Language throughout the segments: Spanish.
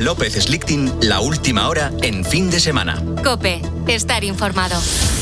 López Slichting, la última hora en fin de semana. COPE, estar informado.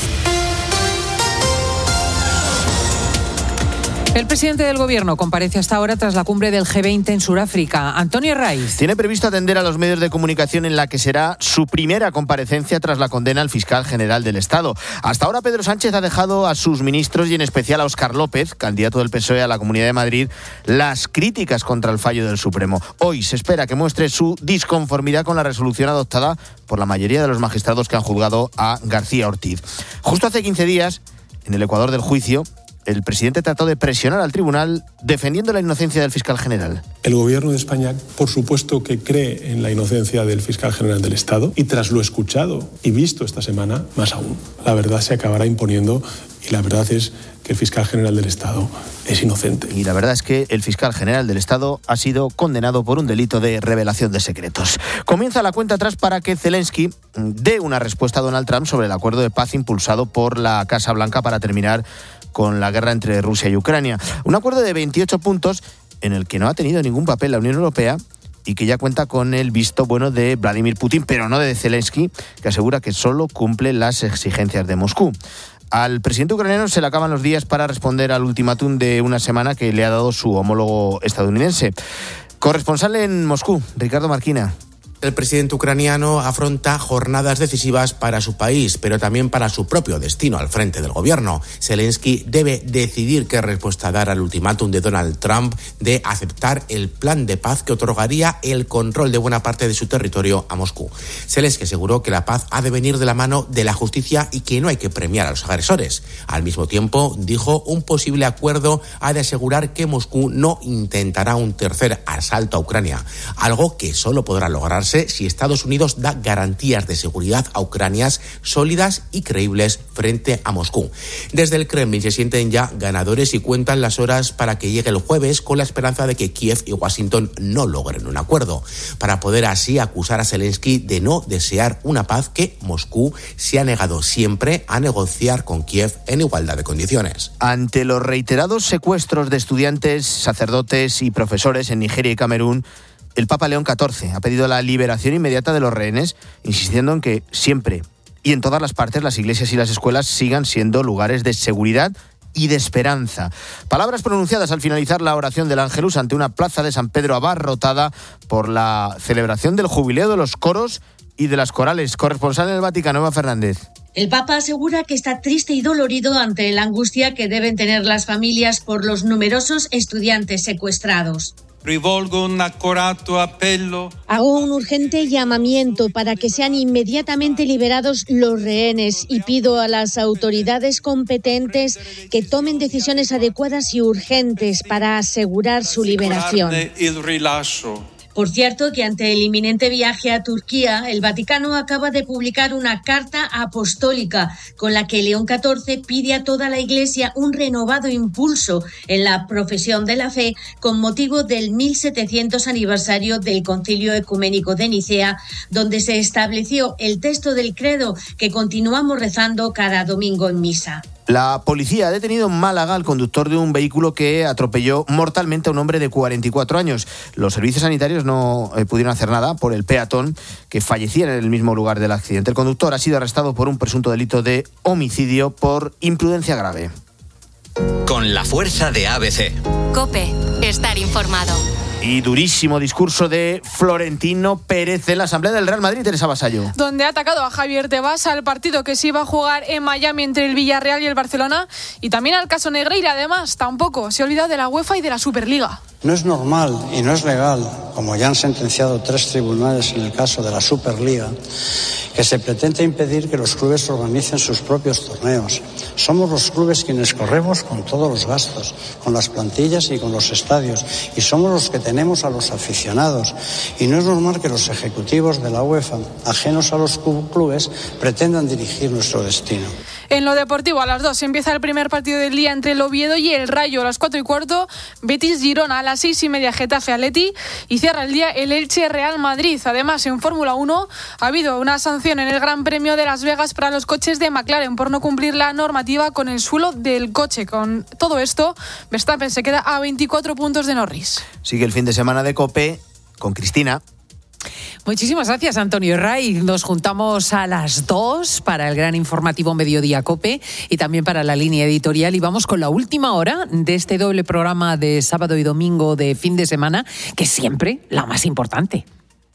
El presidente del Gobierno comparece hasta ahora tras la cumbre del G20 en Sudáfrica. Antonio Raiz. Tiene previsto atender a los medios de comunicación en la que será su primera comparecencia tras la condena al fiscal general del Estado. Hasta ahora Pedro Sánchez ha dejado a sus ministros y en especial a Óscar López, candidato del PSOE a la Comunidad de Madrid, las críticas contra el fallo del Supremo. Hoy se espera que muestre su disconformidad con la resolución adoptada por la mayoría de los magistrados que han juzgado a García Ortiz. Justo hace 15 días, en el ecuador del juicio, el presidente trató de presionar al tribunal defendiendo la inocencia del fiscal general. El gobierno de España, por supuesto que cree en la inocencia del fiscal general del Estado y tras lo escuchado y visto esta semana, más aún. La verdad se acabará imponiendo y la verdad es que el fiscal general del Estado es inocente. Y la verdad es que el fiscal general del Estado ha sido condenado por un delito de revelación de secretos. Comienza la cuenta atrás para que Zelensky dé una respuesta a Donald Trump sobre el acuerdo de paz impulsado por la Casa Blanca para terminar con la guerra entre Rusia y Ucrania. Un acuerdo de 28 puntos en el que no ha tenido ningún papel la Unión Europea y que ya cuenta con el visto bueno de Vladimir Putin, pero no de Zelensky, que asegura que solo cumple las exigencias de Moscú. Al presidente ucraniano se le acaban los días para responder al ultimátum de una semana que le ha dado su homólogo estadounidense. Corresponsal en Moscú, Ricardo Marquina. El presidente ucraniano afronta jornadas decisivas para su país, pero también para su propio destino al frente del gobierno. Zelensky debe decidir qué respuesta dar al ultimátum de Donald Trump de aceptar el plan de paz que otorgaría el control de buena parte de su territorio a Moscú. Zelensky aseguró que la paz ha de venir de la mano de la justicia y que no hay que premiar a los agresores. Al mismo tiempo, dijo, un posible acuerdo ha de asegurar que Moscú no intentará un tercer asalto a Ucrania, algo que solo podrá lograrse si Estados Unidos da garantías de seguridad a ucranianas sólidas y creíbles frente a Moscú. Desde el Kremlin se sienten ya ganadores y cuentan las horas para que llegue el jueves con la esperanza de que Kiev y Washington no logren un acuerdo, para poder así acusar a Zelensky de no desear una paz que Moscú se ha negado siempre a negociar con Kiev en igualdad de condiciones. Ante los reiterados secuestros de estudiantes, sacerdotes y profesores en Nigeria y Camerún, el Papa León XIV ha pedido la liberación inmediata de los rehenes, insistiendo en que siempre y en todas las partes las iglesias y las escuelas sigan siendo lugares de seguridad y de esperanza. Palabras pronunciadas al finalizar la oración del Ángelus ante una plaza de San Pedro abarrotada por la celebración del jubileo de los coros y de las corales. Corresponsal en el Vaticano, Eva Fernández. El Papa asegura que está triste y dolorido ante la angustia que deben tener las familias por los numerosos estudiantes secuestrados. Hago un urgente llamamiento para que sean inmediatamente liberados los rehenes y pido a las autoridades competentes que tomen decisiones adecuadas y urgentes para asegurar su liberación. Por cierto, que ante el inminente viaje a Turquía, el Vaticano acaba de publicar una carta apostólica con la que León XIV pide a toda la Iglesia un renovado impulso en la profesión de la fe con motivo del 1700 aniversario del Concilio Ecuménico de Nicea, donde se estableció el texto del credo que continuamos rezando cada domingo en misa. La policía ha detenido en Málaga al conductor de un vehículo que atropelló mortalmente a un hombre de 44 años. Los servicios sanitarios no pudieron hacer nada por el peatón que fallecía en el mismo lugar del accidente. El conductor ha sido arrestado por un presunto delito de homicidio por imprudencia grave. Con la fuerza de ABC. COPE, estar informado. Y durísimo discurso de Florentino Pérez en la Asamblea del Real Madrid, Teresa Vasallo. Donde ha atacado a Javier Tebas, al partido que se iba a jugar en Miami entre el Villarreal y el Barcelona, y también al caso Negreira. Además, tampoco se olvida de la UEFA y de la Superliga. No es normal y no es legal, como ya han sentenciado 3 tribunales en el caso de la Superliga, que se pretende impedir que los clubes organicen sus propios torneos. Somos los clubes quienes corremos con todos los gastos, con las plantillas y con los estadios, y somos los que tenemos a los aficionados. Y no es normal que los ejecutivos de la UEFA, ajenos a los clubes, pretendan dirigir nuestro destino. En lo deportivo, a las 2 empieza el primer partido del día entre el Oviedo y el Rayo. A las 4:15, Betis-Girona. A las 6:30, Getafe-Atleti. Y cierra el día el Elche-Real Madrid. Además, en Fórmula 1 ha habido una sanción en el Gran Premio de Las Vegas para los coches de McLaren por no cumplir la normativa con el suelo del coche. Con todo esto, Verstappen se queda a 24 puntos de Norris. Sigue el fin de semana de COPE con Cristina. Muchísimas gracias, Antonio Ray. Nos juntamos a las 2 para el gran informativo Mediodía COPE y también para la línea editorial. Y vamos con la última hora de este doble programa de sábado y domingo de fin de semana, que es siempre la más importante.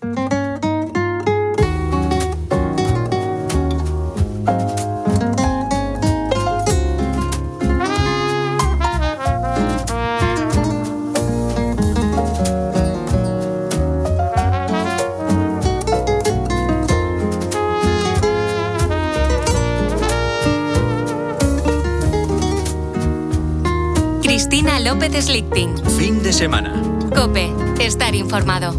Cristina López Slichting. Fin de semana. COPE. Estar informado.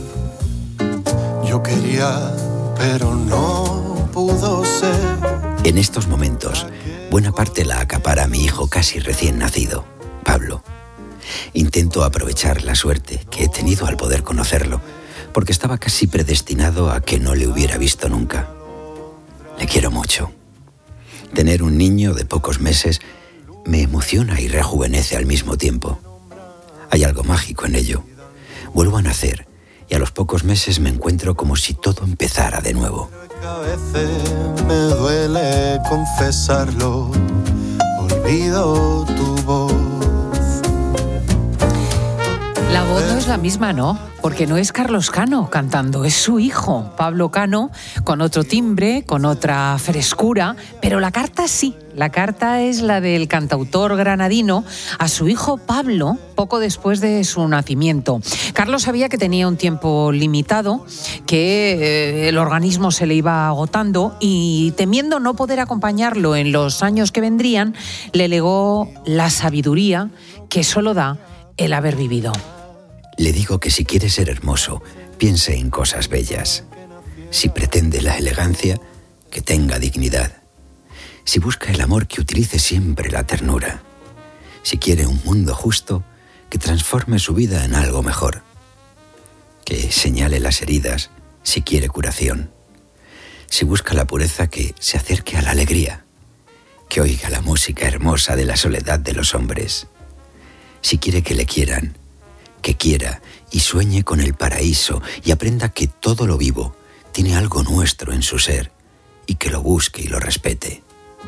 Yo quería, pero no pudo ser. En estos momentos, buena parte la acapara mi hijo casi recién nacido, Pablo. Intento aprovechar la suerte que he tenido al poder conocerlo, porque estaba casi predestinado a que no le hubiera visto nunca. Le quiero mucho. Tener un niño de pocos meses me emociona y rejuvenece al mismo tiempo. Hay algo mágico en ello. Vuelvo a nacer y a los pocos meses me encuentro como si todo empezara de nuevo. A veces me duele confesarlo, olvido tu voz. La voz no es la misma, ¿no? Porque no es Carlos Cano cantando, es su hijo, Pablo Cano, con otro timbre, con otra frescura, pero la carta sí. La carta es la del cantautor granadino a su hijo Pablo, poco después de su nacimiento. Carlos sabía que tenía un tiempo limitado, que el organismo se le iba agotando y, temiendo no poder acompañarlo en los años que vendrían, le legó la sabiduría que solo da el haber vivido. Le digo que si quiere ser hermoso, piense en cosas bellas. Si pretende la elegancia, que tenga dignidad. Si busca el amor, que utilice siempre la ternura. Si quiere un mundo justo, que transforme su vida en algo mejor. Que señale las heridas, si quiere curación. Si busca la pureza, que se acerque a la alegría. Que oiga la música hermosa de la soledad de los hombres. Si quiere que le quieran, que quiera y sueñe con el paraíso y aprenda que todo lo vivo tiene algo nuestro en su ser y que lo busque y lo respete.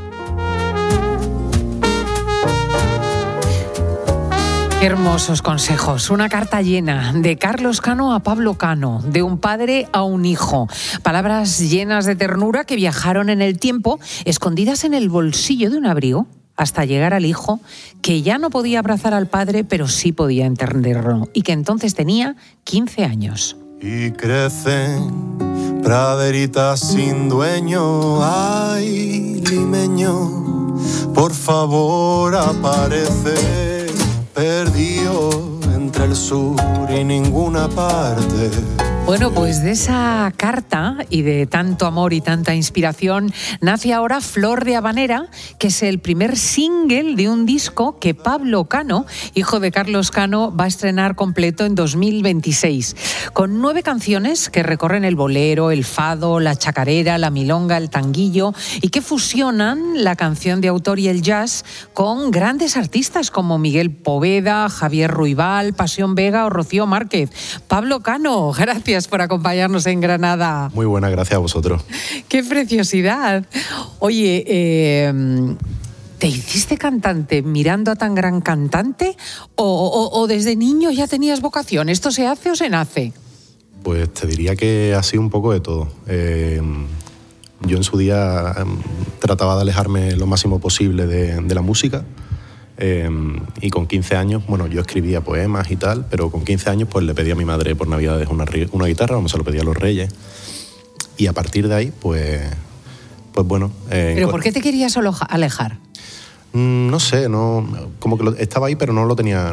Qué hermosos consejos. Una carta llena de Carlos Cano a Pablo Cano, de un padre a un hijo. Palabras llenas de ternura que viajaron en el tiempo, escondidas en el bolsillo de un abrigo, hasta llegar al hijo, que ya no podía abrazar al padre, pero sí podía entenderlo, y que entonces tenía 15 años. Y crecen praderitas sin dueño, ay, limeño, por favor aparece, perdido entre el sur y ninguna parte. Bueno, pues de esa carta y de tanto amor y tanta inspiración nace ahora Flor de Habanera, que es el primer single de un disco que Pablo Cano, hijo de Carlos Cano, va a estrenar completo en 2026. Con 9 canciones que recorren el bolero, el fado, la chacarera, la milonga, el tanguillo y que fusionan la canción de autor y el jazz con grandes artistas como Miguel Poveda, Javier Ruibal, Pasión Vega o Rocío Márquez. Pablo Cano, gracias por acompañarnos en Granada. Muy buena, gracias a vosotros. ¡Qué preciosidad! Oye, ¿te hiciste cantante mirando a tan gran cantante o desde niño ya tenías vocación? ¿Esto se hace o se nace? Pues te diría que ha sido un poco de todo. Yo en su día trataba de alejarme lo máximo posible de la música. Y con 15 años, bueno, yo escribía poemas y tal, pero con 15 años pues le pedí a mi madre por Navidades una guitarra, vamos, se lo pedí a los Reyes. Y a partir de ahí, pues bueno... ¿Pero por qué te querías alejar? No sé, como que estaba ahí, pero no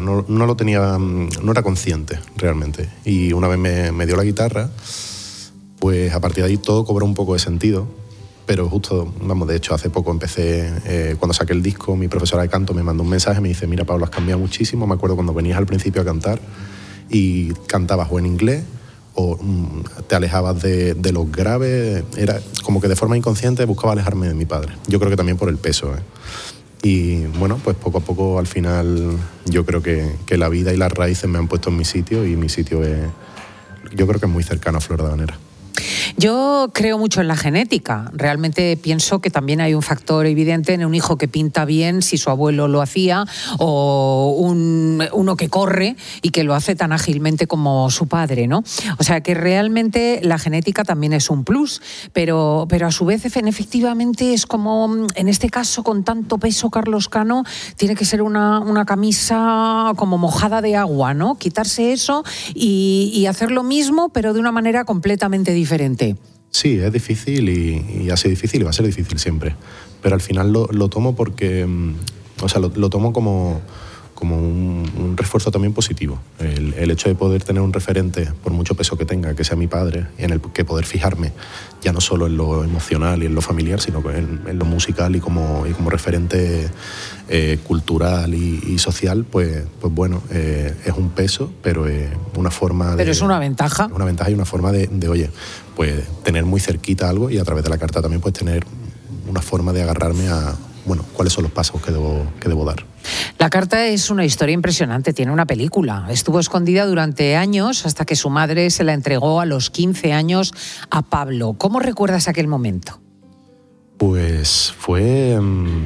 era consciente realmente. Y una vez me dio la guitarra, pues a partir de ahí todo cobró un poco de sentido. Pero justo, de hecho, hace poco empecé, cuando saqué el disco, mi profesora de canto me mandó un mensaje, me dice, mira, Pablo, has cambiado muchísimo. Me acuerdo cuando venías al principio a cantar y cantabas o en inglés o te alejabas de los graves. Era como que de forma inconsciente buscaba alejarme de mi padre. Yo creo que también por el peso, Y bueno, pues poco a poco, al final, yo creo que la vida y las raíces me han puesto en mi sitio y mi sitio es yo creo que es muy cercano a Flor de Habanera. Yo creo mucho en la genética. Realmente pienso que también hay un factor evidente en un hijo que pinta bien, si su abuelo lo hacía, o uno que corre y que lo hace tan ágilmente como su padre, ¿no? O sea que realmente la genética también es un plus, pero a su vez efectivamente es como, en este caso, con tanto peso Carlos Cano, tiene que ser una camisa como mojada de agua, ¿no? Quitarse eso y hacer lo mismo, pero de una manera completamente diferente. Sí, es difícil y ha sido difícil y va a ser difícil siempre. Pero al final lo tomo porque, o sea, lo tomo como un refuerzo también positivo. El hecho de poder tener un referente, por mucho peso que tenga, que sea mi padre, en el que poder fijarme, ya no solo en lo emocional y en lo familiar, sino en lo musical y como referente cultural y social, pues bueno, es un peso, pero es una forma de... Pero es una ventaja. Una ventaja y una forma de oye, pues tener muy cerquita algo y a través de la carta también pues tener una forma de agarrarme a, bueno, cuáles son los pasos que debo dar. La carta es una historia impresionante, tiene una película. Estuvo escondida durante años hasta que su madre se la entregó a los 15 años a Pablo. ¿Cómo recuerdas aquel momento? Pues fue...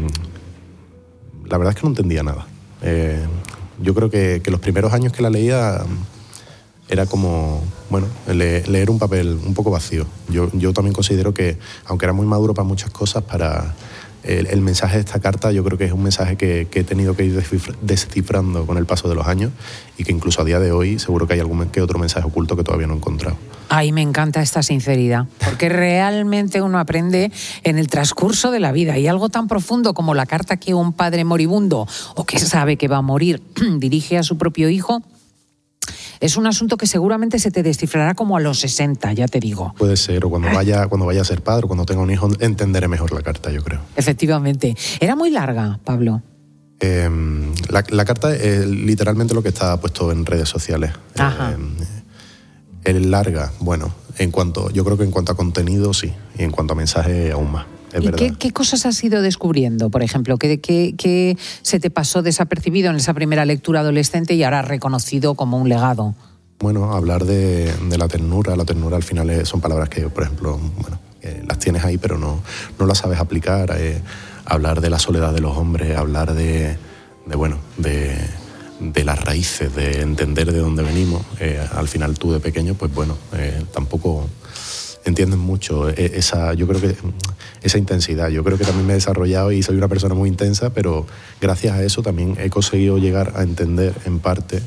la verdad es que no entendía nada. Yo creo que los primeros años que la leía era como, bueno, leer un papel un poco vacío. Yo también considero que, aunque era muy maduro para muchas cosas, para... El mensaje de esta carta yo creo que es un mensaje que he tenido que ir descifrando con el paso de los años y que incluso a día de hoy seguro que hay algún que otro mensaje oculto que todavía no he encontrado. Ay, me encanta esta sinceridad, porque realmente uno aprende en el transcurso de la vida, y algo tan profundo como la carta que un padre moribundo o que sabe que va a morir dirige a su propio hijo. Es un asunto que seguramente se te descifrará como a los 60, ya te digo. Puede ser, o cuando vaya a ser padre, o cuando tenga un hijo, entenderé mejor la carta, yo creo. Efectivamente. ¿Era muy larga, Pablo? La carta es literalmente lo que está puesto en redes sociales. Ajá. Es larga, bueno, yo creo que en cuanto a contenido, sí, y en cuanto a mensaje, aún más. ¿Y qué cosas has ido descubriendo, por ejemplo? ¿Qué se te pasó desapercibido en esa primera lectura adolescente y ahora reconocido como un legado? Bueno, hablar de la ternura. La ternura al final son palabras que, por ejemplo, bueno, las tienes ahí pero no las sabes aplicar. Hablar de la soledad de los hombres, hablar de las raíces, de entender de dónde venimos. Al final tú de pequeño, pues bueno, tampoco... entienden mucho yo creo que esa intensidad. Yo creo que también me he desarrollado y soy una persona muy intensa, pero gracias a eso también he conseguido llegar a entender en parte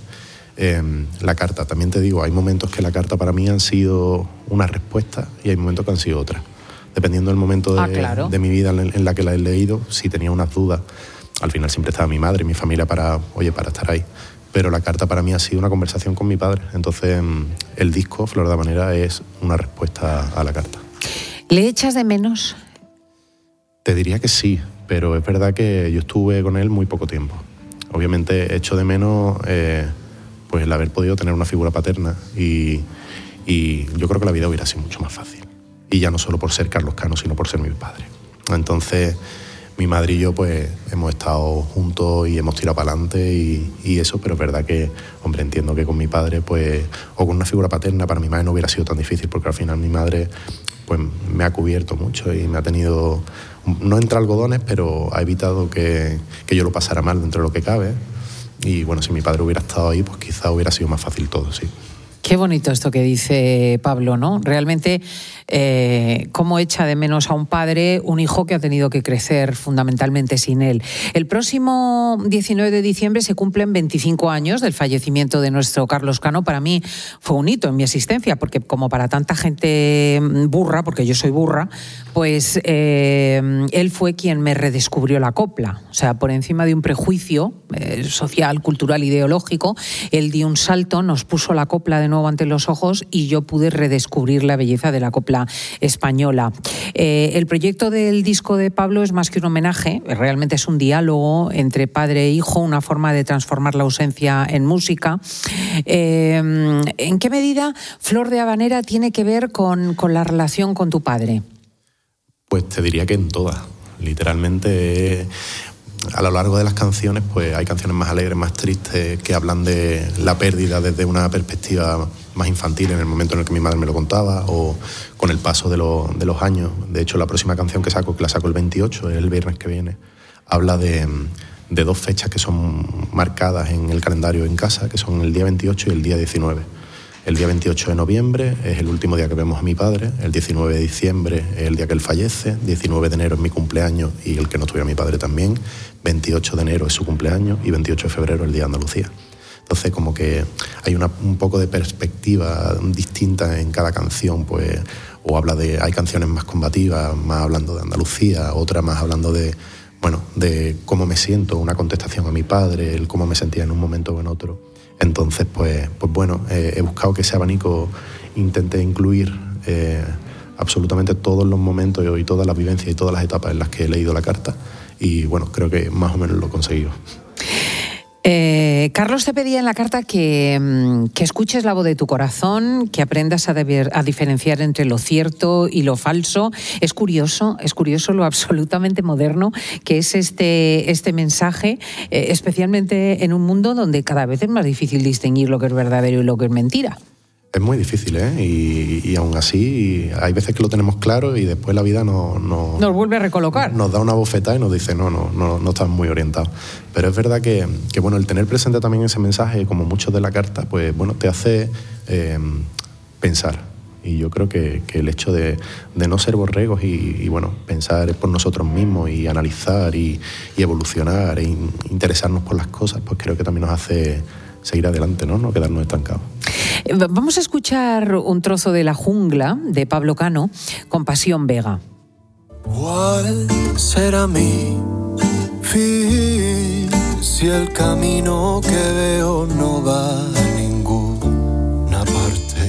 la carta. También te digo, hay momentos que la carta para mí han sido una respuesta y hay momentos que han sido otras. Dependiendo del momento de mi vida en la que la he leído, si tenía unas dudas, al final siempre estaba mi madre y mi familia para estar ahí. Pero la carta para mí ha sido una conversación con mi padre. Entonces, el disco, Flor de Habanera, es una respuesta a la carta. ¿Le echas de menos? Te diría que sí, pero es verdad que yo estuve con él muy poco tiempo. Obviamente echo de menos pues el haber podido tener una figura paterna y yo creo que la vida hubiera sido mucho más fácil. Y ya no solo por ser Carlos Cano, sino por ser mi padre. Entonces... mi madre y yo pues hemos estado juntos y hemos tirado para adelante y eso, pero es verdad que, hombre, entiendo que con mi padre pues, o con una figura paterna, para mi madre no hubiera sido tan difícil, porque al final mi madre pues me ha cubierto mucho y me ha tenido, no entre algodones, pero ha evitado que yo lo pasara mal dentro de lo que cabe. Y bueno, si mi padre hubiera estado ahí, pues quizá hubiera sido más fácil todo, sí. Qué bonito esto que dice Pablo, ¿no? Realmente, cómo echa de menos a un padre un hijo que ha tenido que crecer fundamentalmente sin él. El próximo 19 de diciembre se cumplen 25 años del fallecimiento de nuestro Carlos Cano. Para mí fue un hito en mi existencia, porque como para tanta gente burra, porque yo soy burra, pues él fue quien me redescubrió la copla. O sea, por encima de un prejuicio social, cultural, ideológico, él dio un salto, nos puso la copla de nuevo ante los ojos y yo pude redescubrir la belleza de la copla española. El proyecto del disco de Pablo es más que un homenaje, realmente es un diálogo entre padre e hijo, una forma de transformar la ausencia en música. ¿En qué medida Flor de Habanera tiene que ver con la relación con tu padre? Pues te diría que en todas. Literalmente, a lo largo de las canciones, pues hay canciones más alegres, más tristes, que hablan de la pérdida desde una perspectiva más infantil en el momento en el que mi madre me lo contaba, o con el paso de los años. De hecho, la próxima canción que la saco el 28, el viernes que viene, habla de 2 fechas que son marcadas en el calendario en casa, que son el día 28 y el día 19. El día 28 de noviembre es el último día que vemos a mi padre, el 19 de diciembre es el día que él fallece, 19 de enero es mi cumpleaños y el que no tuviera mi padre también, 28 de enero es su cumpleaños y 28 de febrero el día de Andalucía. Entonces, como que hay un poco de perspectiva distinta en cada canción, pues, o hay canciones más combativas, más hablando de Andalucía, otras más hablando de cómo me siento, una contestación a mi padre, el cómo me sentía en un momento o en otro. Entonces, pues bueno, he buscado que ese abanico intente incluir absolutamente todos los momentos y todas las vivencias y todas las etapas en las que he leído la carta, y bueno, creo que más o menos lo he conseguido. Carlos te pedía en la carta que escuches la voz de tu corazón, que aprendas a diferenciar entre lo cierto y lo falso. Es curioso lo absolutamente moderno que es este mensaje, especialmente en un mundo donde cada vez es más difícil distinguir lo que es verdadero y lo que es mentira. Es muy difícil, y aún así hay veces que lo tenemos claro y después la vida nos vuelve a recolocar. Nos da una bofetada y nos dice no estás muy orientado. Pero es verdad que bueno, el tener presente también ese mensaje, como muchos de la carta, pues bueno, te hace pensar. Y yo creo que el hecho de no ser borregos y bueno, pensar por nosotros mismos y analizar y evolucionar e interesarnos por las cosas, pues creo que también nos hace seguir adelante, no quedarnos estancados. Vamos a escuchar un trozo de La jungla de Pablo Cano con Pasión Vega. ¿Cuál será mi fin si el camino que veo no va a ninguna parte?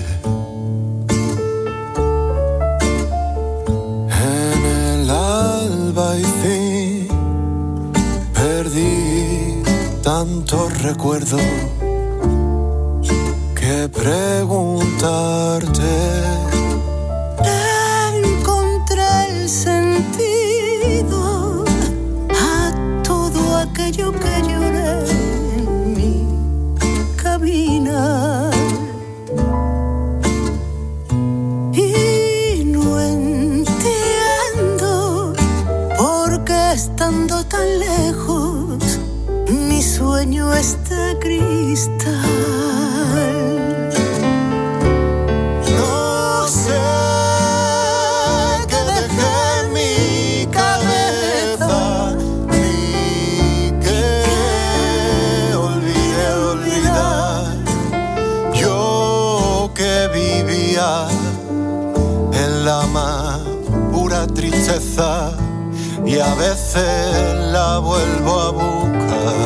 En el alba y fin perdí tantos recuerdos que preguntarte. Encontré el sentido a todo aquello que lloré en mi caminar. Y no entiendo por qué estando tan lejos mi sueño está cristal. La más pura tristeza y a veces la vuelvo a buscar.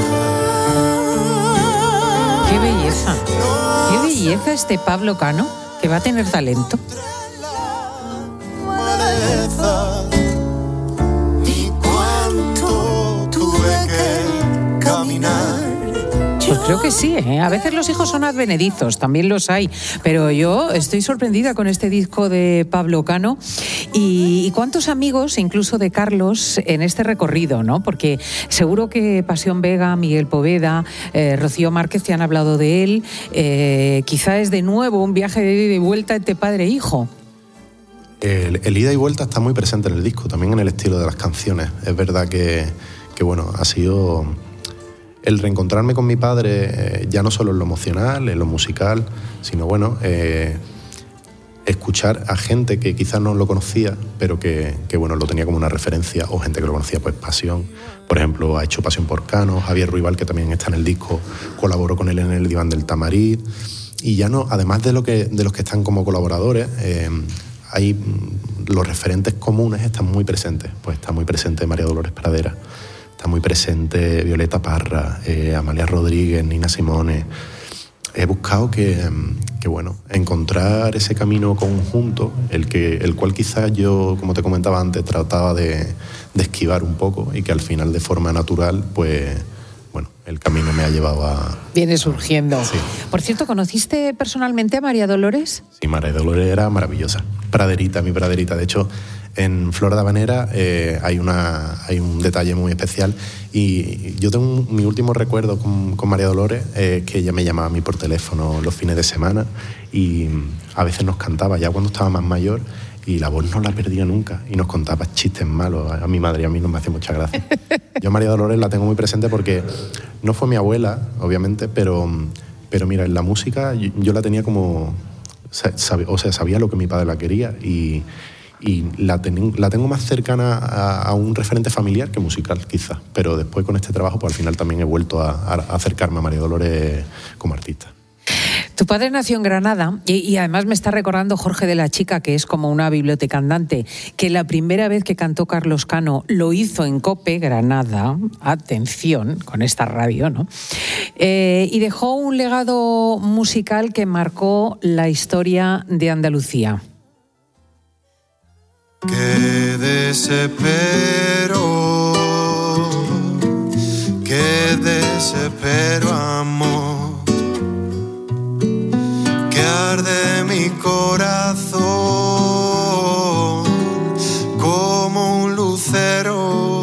¡Qué belleza! ¡Qué belleza este Pablo Cano, que va a tener talento! ¿Y cuánto tuve que caminar? Pues creo que sí, ¿eh? A veces los hijos son advenedizos, también los hay, pero yo estoy sorprendida con este disco de Pablo Cano y cuántos amigos, incluso de Carlos, en este recorrido, ¿no? Porque seguro que Pasión Vega, Miguel Poveda, Rocío Márquez te han hablado de él, quizá es de nuevo un viaje de ida y vuelta entre padre e hijo. El ida y vuelta está muy presente en el disco, también en el estilo de las canciones. Es verdad que bueno, ha sido el reencontrarme con mi padre, ya no solo en lo emocional, en lo musical, sino bueno, escuchar a gente que quizás no lo conocía, pero que bueno, lo tenía como una referencia, o gente que lo conocía, pues Pasión. Por ejemplo, ha hecho Pasión por Cano, Javier Ruibal, que también está en el disco, colaboró con él en el Diván del Tamarit. Y ya no, además de los que están como colaboradores, hay los referentes comunes están muy presentes. Pues está muy presente María Dolores Pradera, está muy presente Violeta Parra, Amalia Rodríguez, Nina Simone. He buscado que bueno, encontrar ese camino conjunto, el cual quizás yo, como te comentaba antes, trataba de esquivar un poco, y que al final de forma natural pues bueno, el camino me ha llevado a... Viene surgiendo. Sí. Por cierto, ¿conociste personalmente a María Dolores? Sí, María Dolores era maravillosa. Mi praderita. De hecho, en Flor de Habanera hay un detalle muy especial y yo tengo mi último recuerdo con María Dolores, que ella me llamaba a mí por teléfono los fines de semana y a veces nos cantaba ya cuando estaba más mayor y la voz no la perdía nunca y nos contaba chistes malos. A mi madre y a mí nos me hace mucha gracia. Yo a María Dolores la tengo muy presente porque no fue mi abuela, obviamente, pero mira, en la música yo la tenía como... sabía lo que mi padre la quería y la tengo más cercana a un referente familiar que musical, quizás. Pero después con este trabajo, pues al final también he vuelto a acercarme a María Dolores como artista. Tu padre nació en Granada y además me está recordando Jorge de la Chica, que es como una biblioteca andante, que la primera vez que cantó Carlos Cano lo hizo en COPE, Granada, atención, con esta radio, ¿no? Y dejó un legado musical que marcó la historia de Andalucía. Qué desespero, amor, que arde mi corazón como un lucero.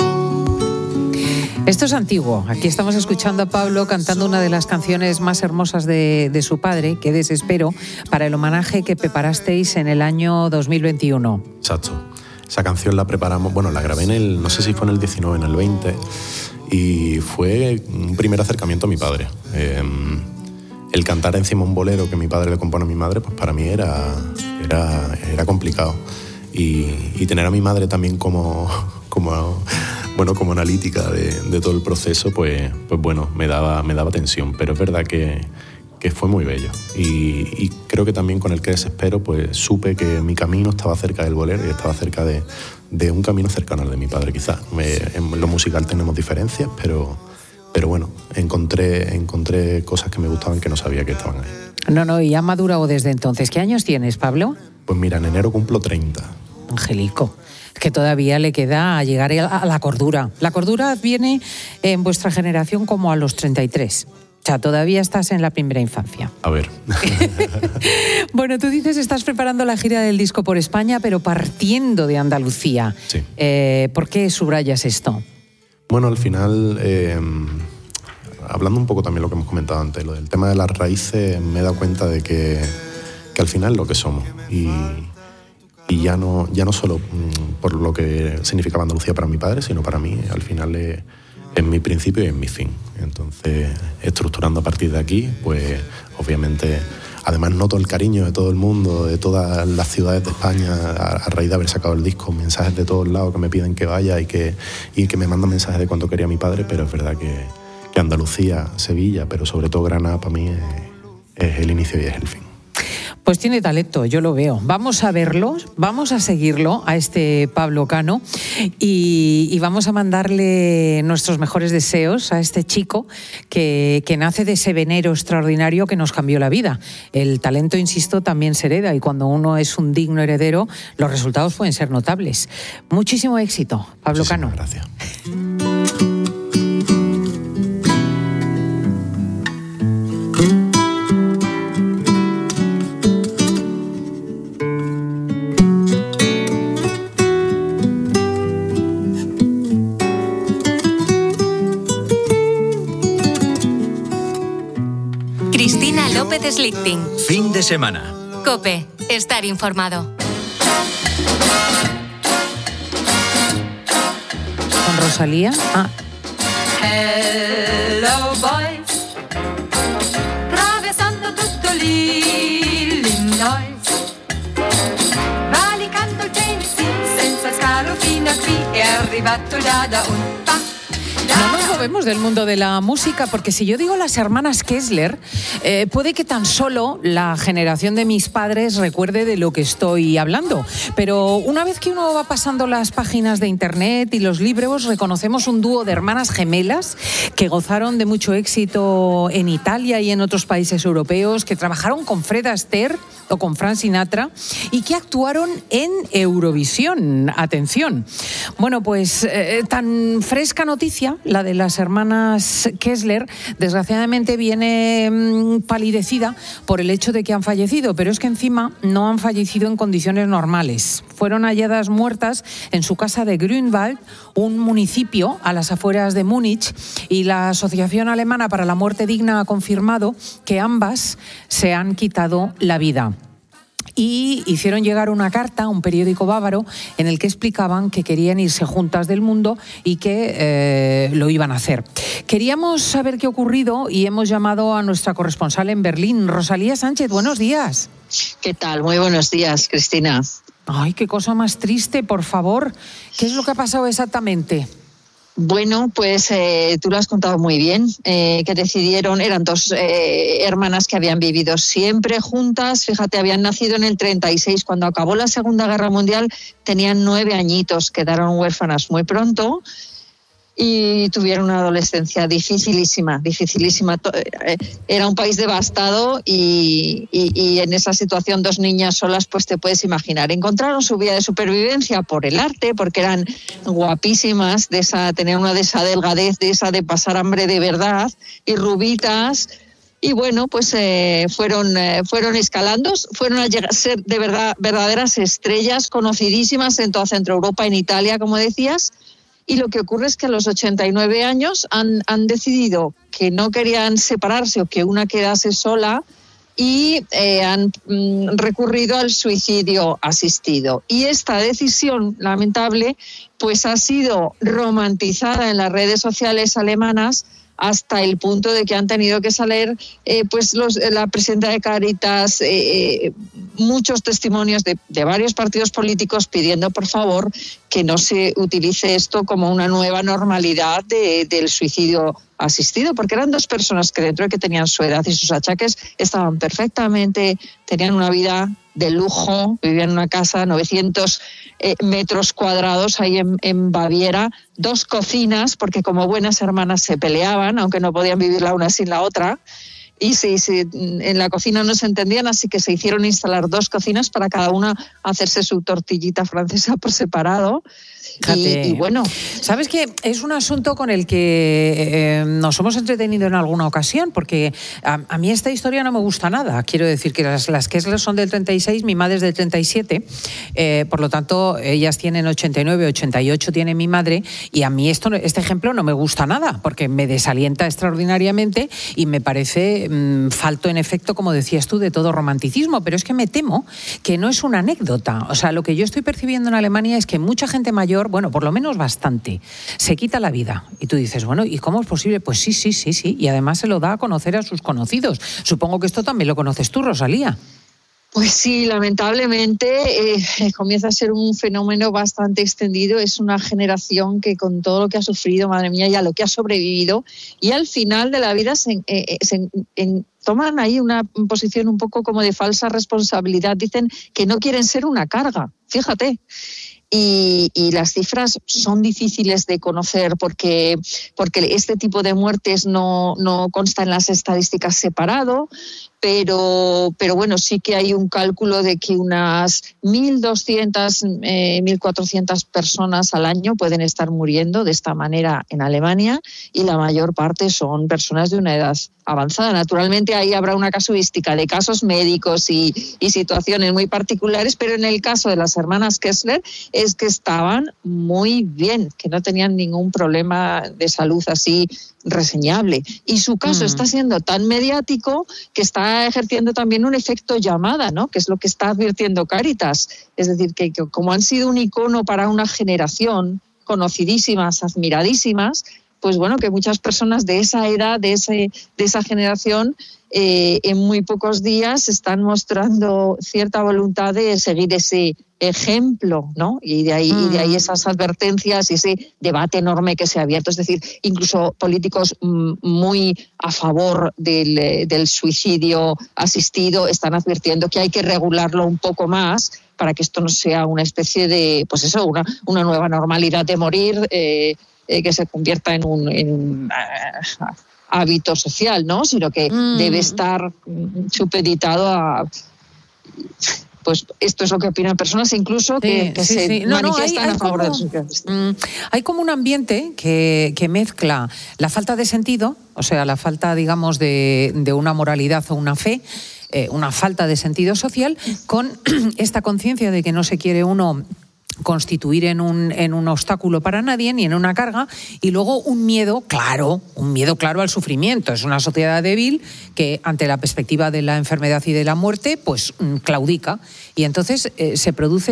Esto es antiguo. Aquí estamos escuchando a Pablo cantando una de las canciones más hermosas de su padre, Qué desespero, para el homenaje que preparasteis en el año 2021. Exacto. Esa canción la preparamos, la grabé no sé si fue en el 19, en el 20, y fue un primer acercamiento a mi padre. El cantar encima un bolero que mi padre le compone a mi madre, pues para mí era complicado. Y tener a mi madre también como analítica de todo el proceso, pues me daba tensión. Pero es verdad que fue muy bello. Y creo que también con el Qué desespero, pues supe que mi camino estaba cerca del bolero y estaba cerca de un camino cercano al de mi padre, quizás. En lo musical tenemos diferencias, pero bueno, encontré cosas que me gustaban que no sabía que estaban ahí. No, y ha madurado desde entonces. ¿Qué años tienes, Pablo? Pues mira, en enero cumplo 30. Angelico, que todavía le queda a llegar a la cordura. La cordura viene en vuestra generación como a los 33. O sea, todavía estás en la primera infancia. A ver. Bueno, tú dices estás preparando la gira del disco por España, pero partiendo de Andalucía. Sí. ¿Por qué subrayas esto? Bueno, al final, hablando un poco también lo que hemos comentado antes, lo del tema de las raíces, me he dado cuenta de que al final es lo que somos. Y ya no solo por lo que significaba Andalucía para mi padre, sino para mí, al final es mi principio y es mi fin. Entonces, estructurando a partir de aquí, pues obviamente, además noto el cariño de todo el mundo, de todas las ciudades de España, a raíz de haber sacado el disco, mensajes de todos lados que me piden que vaya y que me mandan mensajes de cuánto quería mi padre, pero es verdad que Andalucía, Sevilla, pero sobre todo Granada, para mí es el inicio y es el fin. Pues tiene talento, yo lo veo. Vamos a verlo, vamos a seguirlo a este Pablo Cano y vamos a mandarle nuestros mejores deseos a este chico que nace de ese venero extraordinario que nos cambió la vida. El talento, insisto, también se hereda y cuando uno es un digno heredero, los resultados pueden ser notables. Muchísimo éxito, Pablo Cano. Gracias. Cristina López Slichting. Fin de semana. COPE. Estar informado. ¿Con Rosalía? Hello boys, attraversando tutto l'Illinois, valicando il Tennessee, senza scalo fino a qui, è arrivato già da un pa'. No nos movemos del mundo de la música porque si yo digo las hermanas Kessler, puede que tan solo la generación de mis padres recuerde de lo que estoy hablando. Pero una vez que uno va pasando las páginas de internet y los libros, reconocemos un dúo de hermanas gemelas que gozaron de mucho éxito en Italia y en otros países europeos, que trabajaron con Fred Astaire o con Frank Sinatra y que actuaron en Eurovisión. Atención. Bueno, pues tan fresca noticia la de las hermanas Kessler, desgraciadamente viene palidecida por el hecho de que han fallecido, pero es que encima no han fallecido en condiciones normales. Fueron halladas muertas en su casa de Grünwald, un municipio a las afueras de Múnich, y la Asociación Alemana para la Muerte Digna ha confirmado que ambas se han quitado la vida. Y hicieron llegar una carta a un periódico bávaro en el que explicaban que querían irse juntas del mundo y que lo iban a hacer. Queríamos saber qué ha ocurrido y hemos llamado a nuestra corresponsal en Berlín, Rosalía Sánchez. Buenos días. ¿Qué tal? Muy buenos días, Cristina. Ay, qué cosa más triste, por favor. ¿Qué es lo que ha pasado exactamente? Bueno, pues tú lo has contado muy bien, que decidieron, eran dos hermanas que habían vivido siempre juntas, fíjate, habían nacido en el 36, cuando acabó la Segunda Guerra Mundial tenían 9 añitos, quedaron huérfanas muy pronto y tuvieron una adolescencia dificilísima. Era un país devastado y en esa situación 2 niñas solas, pues te puedes imaginar. Encontraron su vía de supervivencia por el arte, porque eran guapísimas, tenían una de esa delgadez, de esa de pasar hambre de verdad, y rubitas. Y bueno, pues fueron escalando, fueron a llegar a ser de verdad verdaderas estrellas, conocidísimas en toda Centro Europa, en Italia, como decías. Y lo que ocurre es que a los 89 años han decidido que no querían separarse o que una quedase sola y han recurrido al suicidio asistido. Y esta decisión lamentable pues ha sido romantizada en las redes sociales alemanas hasta el punto de que han tenido que salir la presidenta de Cáritas, muchos testimonios de varios partidos políticos pidiendo, por favor, que no se utilice esto como una nueva normalidad del suicidio asistido, porque eran 2 personas que, dentro de que tenían su edad y sus achaques, estaban perfectamente, tenían una vida de lujo, vivían en una casa, 900 metros cuadrados ahí en Baviera, 2 cocinas, porque como buenas hermanas se peleaban, aunque no podían vivir la una sin la otra, y en la cocina no se entendían, así que se hicieron instalar 2 cocinas para cada una hacerse su tortillita francesa por separado. Y bueno, ¿sabes qué? Es un asunto con el que nos hemos entretenido en alguna ocasión, porque a mí esta historia no me gusta nada. Quiero decir que las Kessler son del 36, mi madre es del 37, por lo tanto ellas tienen 89, 88 tiene mi madre, y a mí este ejemplo no me gusta nada, porque me desalienta extraordinariamente y me parece falto en efecto, como decías tú, de todo romanticismo. Pero es que me temo que no es una anécdota. O sea, lo que yo estoy percibiendo en Alemania es que mucha gente mayor, bueno, por lo menos bastante, se quita la vida. Y tú dices, bueno, ¿y cómo es posible? Pues sí. Y además se lo da a conocer a sus conocidos. Supongo que esto también lo conoces tú, Rosalía. Pues sí, lamentablemente comienza a ser un fenómeno bastante extendido. Es una generación que, con todo lo que ha sufrido, madre mía, y a lo que ha sobrevivido, y al final de la vida toman ahí una posición un poco como de falsa responsabilidad. Dicen que no quieren ser una carga, fíjate. Y las cifras son difíciles de conocer porque este tipo de muertes no consta en las estadísticas separado, pero bueno, sí que hay un cálculo de que unas 1.200, 1.400 personas al año pueden estar muriendo de esta manera en Alemania, y la mayor parte son personas de una edad avanzada. Naturalmente ahí habrá una casuística de casos médicos y situaciones muy particulares, pero en el caso de las hermanas Kessler es que estaban muy bien, que no tenían ningún problema de salud así reseñable. Y su caso está siendo tan mediático que está ejerciendo también un efecto llamada, ¿no? Que es lo que está advirtiendo Cáritas. Es decir, que como han sido un icono para una generación, conocidísimas, admiradísimas, pues bueno, que muchas personas de esa edad, de esa generación, en muy pocos días están mostrando cierta voluntad de seguir ese ejemplo, ¿no? Y de ahí esas advertencias y ese debate enorme que se ha abierto. Es decir, incluso políticos muy a favor del suicidio asistido están advirtiendo que hay que regularlo un poco más para que esto no sea una especie de, pues eso, una nueva normalidad de morir, que se convierta en un hábito social, ¿no? Sino que debe estar supeditado a pues esto es lo que opinan personas incluso que se manifiestan a favor de sus creencias. Hay como un ambiente que mezcla la falta de sentido, o sea, la falta, digamos, de una moralidad o una fe, una falta de sentido social, con esta conciencia de que no se quiere uno constituir en un obstáculo para nadie ni en una carga, y luego un miedo claro al sufrimiento. Es una sociedad débil que ante la perspectiva de la enfermedad y de la muerte pues claudica, y entonces se produce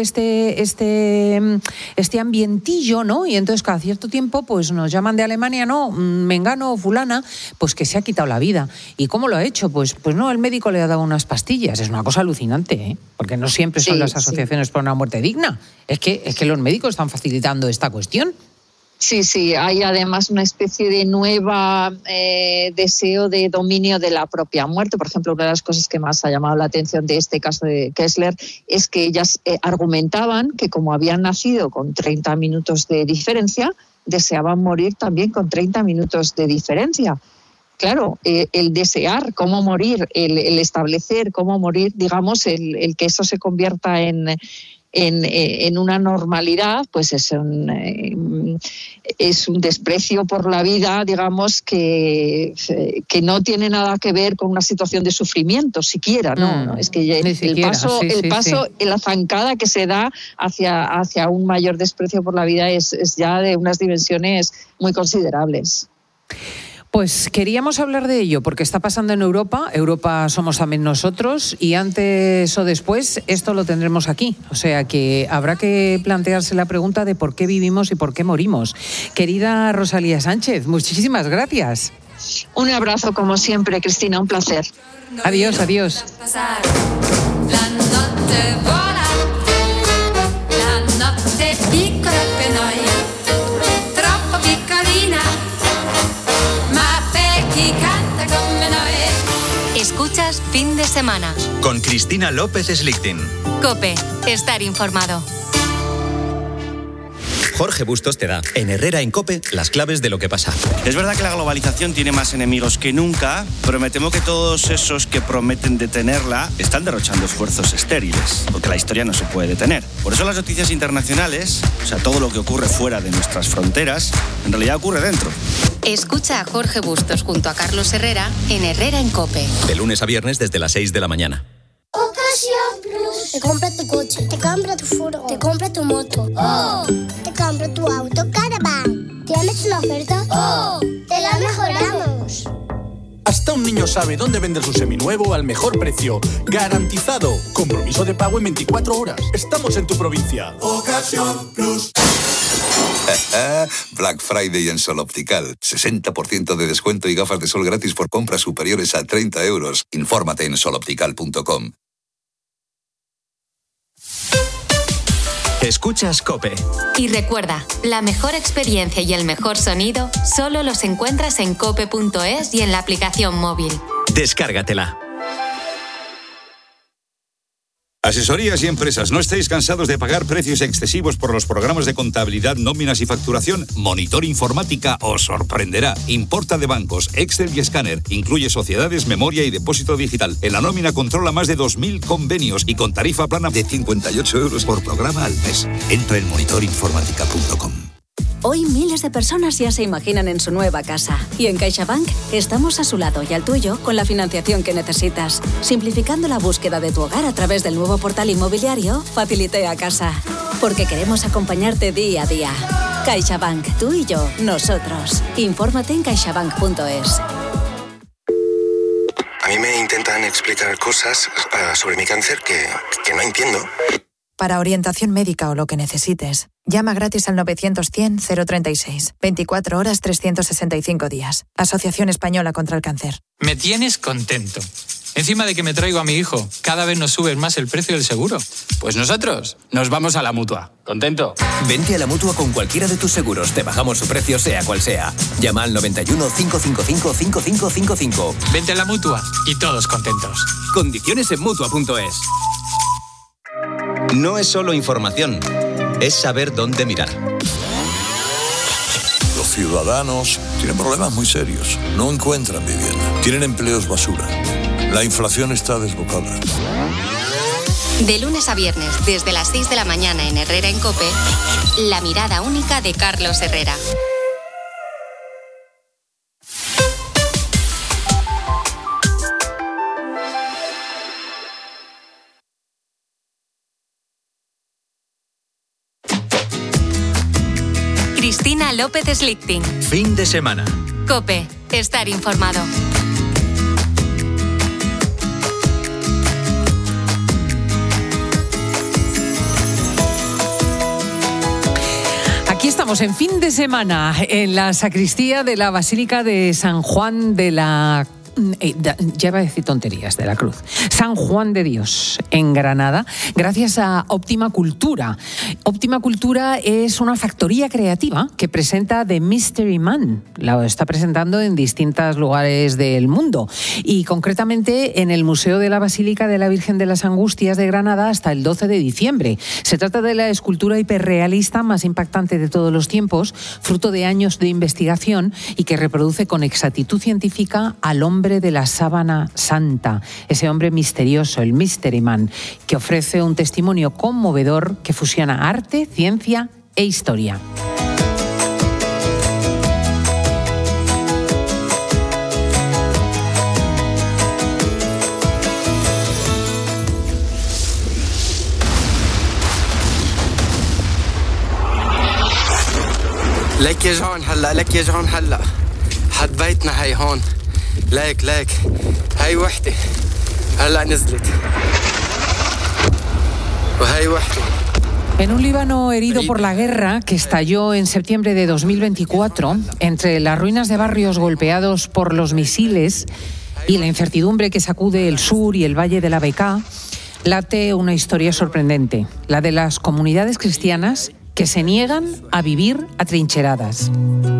este ambientillo, ¿no? Y entonces cada cierto tiempo pues nos llaman de Alemania, no, mengano o fulana, pues que se ha quitado la vida. ¿Y cómo lo ha hecho? Pues no, el médico le ha dado unas pastillas. Es una cosa alucinante, ¿eh? Porque no siempre son las asociaciones por una muerte digna. Es que los médicos están facilitando esta cuestión. Sí, hay además una especie de nueva deseo de dominio de la propia muerte. Por ejemplo, una de las cosas que más ha llamado la atención de este caso de Kessler es que ellas argumentaban que como habían nacido con 30 minutos de diferencia, deseaban morir también con 30 minutos de diferencia. Claro, el desear cómo morir, el establecer cómo morir, digamos, el que eso se convierta en una normalidad, pues es un desprecio por la vida, digamos, que no tiene nada que ver con una situación de sufrimiento siquiera, ¿no? Es que la zancada que se da hacia un mayor desprecio por la vida es ya de unas dimensiones muy considerables. Pues queríamos hablar de ello porque está pasando en Europa. Europa somos también nosotros, y antes o después esto lo tendremos aquí. O sea que habrá que plantearse la pregunta de por qué vivimos y por qué morimos. Querida Rosalía Sánchez, muchísimas gracias. Un abrazo como siempre, Cristina, un placer. Adiós. Escuchas Fin de Semana con Cristina López Slichting. COPE, estar informado. Jorge Bustos te da, en Herrera en COPE, las claves de lo que pasa. Es verdad que la globalización tiene más enemigos que nunca, pero me temo que todos esos que prometen detenerla están derrochando esfuerzos estériles, porque la historia no se puede detener. Por eso las noticias internacionales, o sea, todo lo que ocurre fuera de nuestras fronteras, en realidad ocurre dentro. Escucha a Jorge Bustos junto a Carlos Herrera en Herrera en COPE. De lunes a viernes desde las 6 de la mañana. Ocasión Plus. Te compra tu coche, te compra tu furgo, te compra tu moto. ¡Oh! Te compra tu auto Caravan. ¿Tienes una oferta? ¡Oh! ¡Te la mejoramos! Hasta un niño sabe dónde vender su seminuevo al mejor precio. ¡Garantizado! Compromiso de pago en 24 horas. Estamos en tu provincia. Ocasión Plus. Black Friday en Sol Optical. 60% de descuento y gafas de sol gratis por compras superiores a 30 euros. Infórmate en soloptical.com. Escuchas COPE. Y recuerda, la mejor experiencia y el mejor sonido solo los encuentras en cope.es y en la aplicación móvil. Descárgatela. Asesorías y empresas, ¿no estáis cansados de pagar precios excesivos por los programas de contabilidad, nóminas y facturación? Monitor Informática os sorprenderá. Importa de bancos, Excel y escáner. Incluye sociedades, memoria y depósito digital. En la nómina controla más de 2.000 convenios y con tarifa plana de 58 euros por programa al mes. Entra en monitorinformática.com. Hoy miles de personas ya se imaginan en su nueva casa. Y en CaixaBank estamos a su lado y al tuyo con la financiación que necesitas. Simplificando la búsqueda de tu hogar a través del nuevo portal inmobiliario Facilité a Casa. Porque queremos acompañarte día a día. CaixaBank, tú y yo, nosotros. Infórmate en caixabank.es. A mí me intentan explicar cosas sobre mi cáncer que no entiendo. Para orientación médica o lo que necesites, llama gratis al 900-100-036. 24 horas, 365 días. Asociación Española contra el Cáncer. Me tienes contento. Encima de que me traigo a mi hijo, cada vez nos subes más el precio del seguro. Pues nosotros nos vamos a la Mutua. ¿Contento? Vente a la Mutua con cualquiera de tus seguros. Te bajamos su precio sea cual sea. Llama al 91 555 5555. Vente a la Mutua y todos contentos. Condiciones en Mutua.es. No es solo información, es saber dónde mirar. Los ciudadanos tienen problemas muy serios. No encuentran vivienda. Tienen empleos basura. La inflación está desbocada. De lunes a viernes, desde las 6 de la mañana en Herrera en COPE, La mirada única de Carlos Herrera. Cristina López Slichting. Fin de semana. COPE. Estar informado. Aquí estamos en fin de semana en la sacristía de la Basílica de San Juan de la ya iba a decir tonterías, de la Cruz. San Juan de Dios, en Granada, gracias a Óptima Cultura. Óptima Cultura es una factoría creativa que presenta The Mystery Man. La está presentando en distintos lugares del mundo y concretamente en el Museo de la Basílica de la Virgen de las Angustias de Granada hasta el 12 de diciembre. Se trata de la escultura hiperrealista más impactante de todos los tiempos, fruto de años de investigación y que reproduce con exactitud científica al hombre de la sábana santa, ese hombre misterioso, el Mystery Man, que ofrece un testimonio conmovedor que fusiona arte, ciencia e historia. لك يرجعون هلا لك يرجعون هلا حد بيتنا هي هون لك هاي وحدة هلا نزلت وهاي وحدة. En un Líbano herido por la guerra que estalló en septiembre de 2024, entre las ruinas de barrios golpeados por los misiles y la incertidumbre que sacude el sur y el valle de la Bekaa, late una historia sorprendente, la de las comunidades cristianas que se niegan a vivir atrincheradas.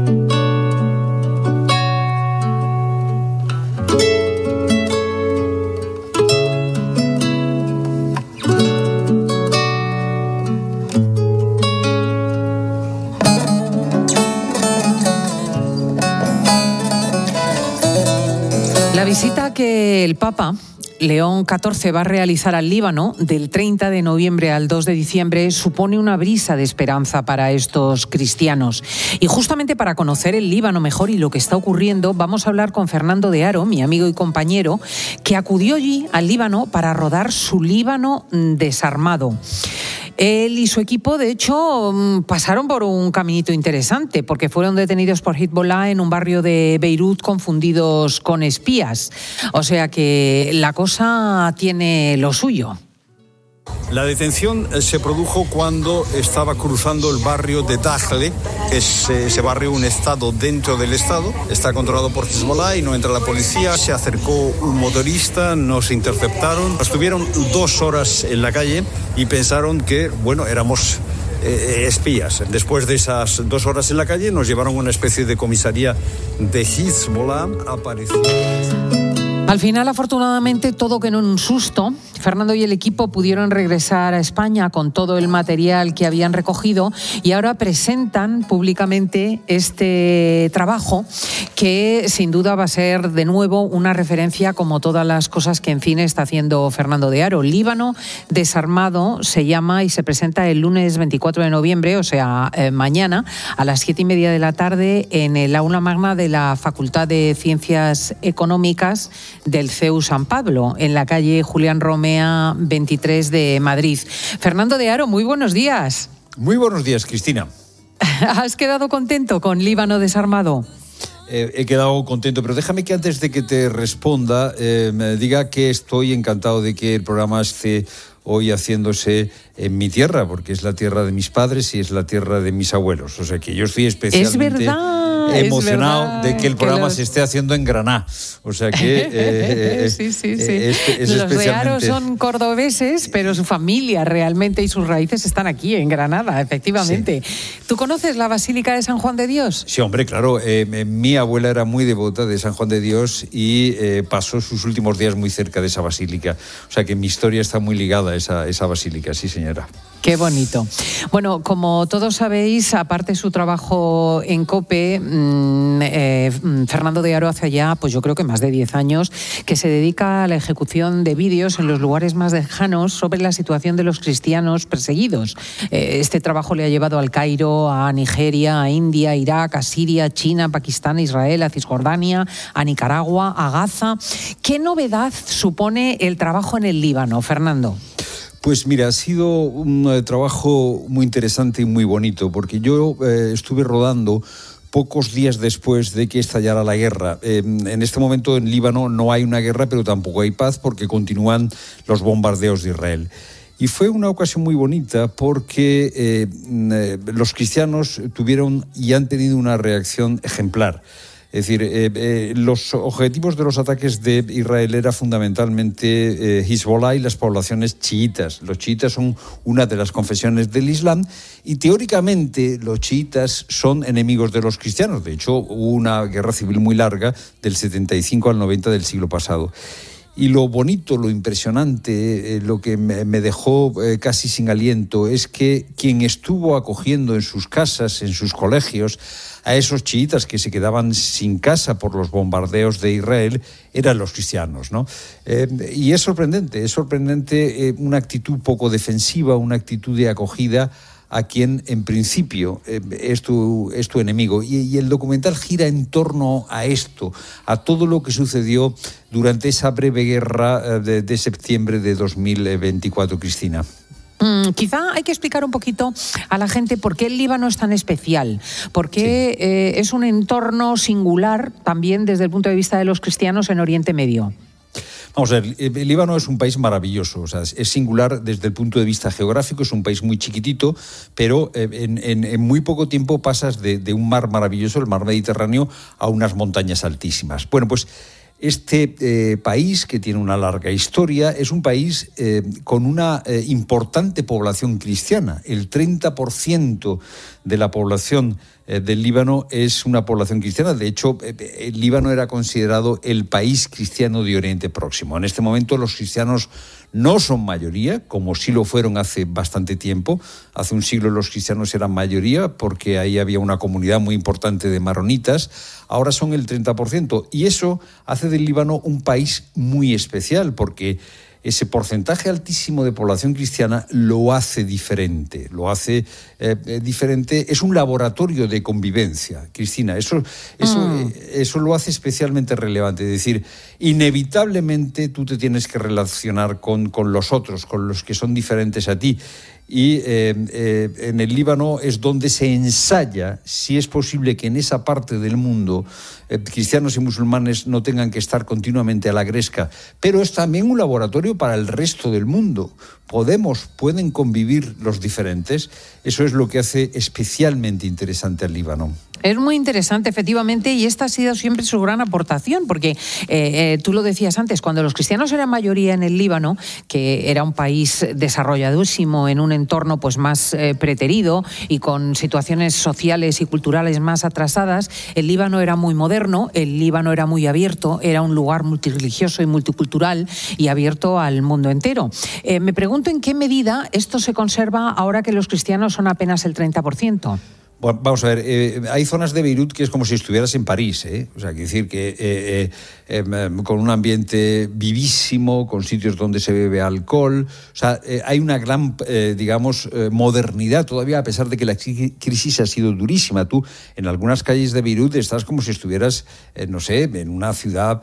La visita que el Papa León XIV va a realizar al Líbano del 30 de noviembre al 2 de diciembre supone una brisa de esperanza para estos cristianos. Y justamente para conocer el Líbano mejor y lo que está ocurriendo, vamos a hablar con Fernando de Haro, mi amigo y compañero, que acudió allí al Líbano para rodar su Líbano desarmado. Él y su equipo, de hecho, pasaron por un caminito interesante porque fueron detenidos por Hezbollah en un barrio de Beirut confundidos con espías. O sea que la cosa tiene lo suyo. La detención se produjo cuando estaba cruzando el barrio de Dahle, que es ese barrio, un estado dentro del estado. Está controlado por Hezbollah y no entra la policía. Se acercó un motorista, nos interceptaron. Estuvieron 2 horas en la calle y pensaron que, éramos espías. Después de esas 2 horas en la calle nos llevaron a una especie de comisaría de Hezbollah. Apareció... Al final, afortunadamente, todo quedó en un susto. Fernando y el equipo pudieron regresar a España con todo el material que habían recogido y ahora presentan públicamente este trabajo que sin duda va a ser de nuevo una referencia como todas las cosas que en cine está haciendo Fernando de Haro. Líbano desarmado se llama y se presenta el lunes 24 de noviembre, o sea, mañana a las 7:30 de la tarde en el aula magna de la Facultad de Ciencias Económicas del CEU San Pablo, en la calle Julián Romea 23 de Madrid. Fernando de Haro, muy buenos días. Muy buenos días, Cristina. ¿Has quedado contento con Líbano desarmado? He quedado contento, pero déjame que antes de que te responda me diga que estoy encantado de que el programa esté hoy haciéndose en mi tierra, porque es la tierra de mis padres y es la tierra de mis abuelos. O sea que yo estoy especialmente emocionado de que el programa se esté haciendo en Granada. O sea que sí. Es los de Haro especialmente... son cordobeses, pero su familia realmente y sus raíces están aquí, en Granada, efectivamente. Sí. ¿Tú conoces la Basílica de San Juan de Dios? Sí, hombre, claro. Mi abuela era muy devota de San Juan de Dios y pasó sus últimos días muy cerca de esa basílica. O sea que mi historia está muy ligada a esa basílica, sí, señora. Qué bonito. Bueno, como todos sabéis, aparte de su trabajo en COPE, Fernando de Aro hace ya, pues yo creo que más de 10 años, que se dedica a la ejecución de vídeos en los lugares más lejanos sobre la situación de los cristianos perseguidos. Este trabajo le ha llevado al Cairo, a Nigeria, a India, a Irak, a Siria, a China, a Pakistán, a Israel, a Cisjordania, a Nicaragua, a Gaza. ¿Qué novedad supone el trabajo en el Líbano, Fernando? Pues mira, ha sido un trabajo muy interesante y muy bonito, porque yo estuve rodando pocos días después de que estallara la guerra. En este momento en Líbano no hay una guerra, pero tampoco hay paz porque continúan los bombardeos de Israel. Y fue una ocasión muy bonita porque los cristianos tuvieron y han tenido una reacción ejemplar. Es decir, los objetivos de los ataques de Israel era fundamentalmente Hezbollah y las poblaciones chiitas. Los chiitas son una de las confesiones del Islam y teóricamente los chiitas son enemigos de los cristianos. De hecho, hubo una guerra civil muy larga del 75 al 90 del siglo pasado. Y lo bonito, lo impresionante, lo que me dejó casi sin aliento es que quien estuvo acogiendo en sus casas, en sus colegios, a esos chiitas que se quedaban sin casa por los bombardeos de Israel, eran los cristianos, ¿no? Y es sorprendente una actitud poco defensiva, una actitud de acogida a quien en principio es tu enemigo. Y el documental gira en torno a esto, a todo lo que sucedió durante esa breve guerra de septiembre de 2024, Cristina. Quizá hay que explicar un poquito a la gente por qué el Líbano es tan especial, por qué es un entorno singular también desde el punto de vista de los cristianos en Oriente Medio. Vamos a ver, el Líbano es un país maravilloso, o sea, es singular desde el punto de vista geográfico, es un país muy chiquitito, pero en muy poco tiempo pasas de un mar maravilloso, el mar Mediterráneo, a unas montañas altísimas. Bueno, pues este país, que tiene una larga historia, es un país con una importante población cristiana. El 30% de la población del Líbano es una población cristiana. De hecho, el Líbano era considerado el país cristiano de Oriente Próximo. En este momento los cristianos no son mayoría, como sí lo fueron hace bastante tiempo. Hace un siglo los cristianos eran mayoría porque ahí había una comunidad muy importante de maronitas. Ahora son el 30%. Y eso hace del Líbano un país muy especial porque ese porcentaje altísimo de población cristiana lo hace diferente, es un laboratorio de convivencia, Cristina, eso lo hace especialmente relevante, es decir, inevitablemente tú te tienes que relacionar con los otros, con los que son diferentes a ti. Y en el Líbano es donde se ensaya si es posible que en esa parte del mundo cristianos y musulmanes no tengan que estar continuamente a la gresca. Pero es también un laboratorio para el resto del mundo. Pueden convivir los diferentes. Eso es lo que hace especialmente interesante al Líbano. Es muy interesante, efectivamente, y esta ha sido siempre su gran aportación, porque tú lo decías antes, cuando los cristianos eran mayoría en el Líbano, que era un país desarrolladísimo en un entorno pues más preterido y con situaciones sociales y culturales más atrasadas, el Líbano era muy moderno, el Líbano era muy abierto, era un lugar multirreligioso y multicultural y abierto al mundo entero. Me pregunto en qué medida esto se conserva ahora que los cristianos son apenas el 30%. Bueno, vamos a ver, hay zonas de Beirut que es como si estuvieras en París, ¿eh? O sea, quiere decir que con un ambiente vivísimo, con sitios donde se bebe alcohol, o sea, hay una gran, modernidad todavía, a pesar de que la crisis ha sido durísima. Tú, en algunas calles de Beirut, estás como si estuvieras, en una ciudad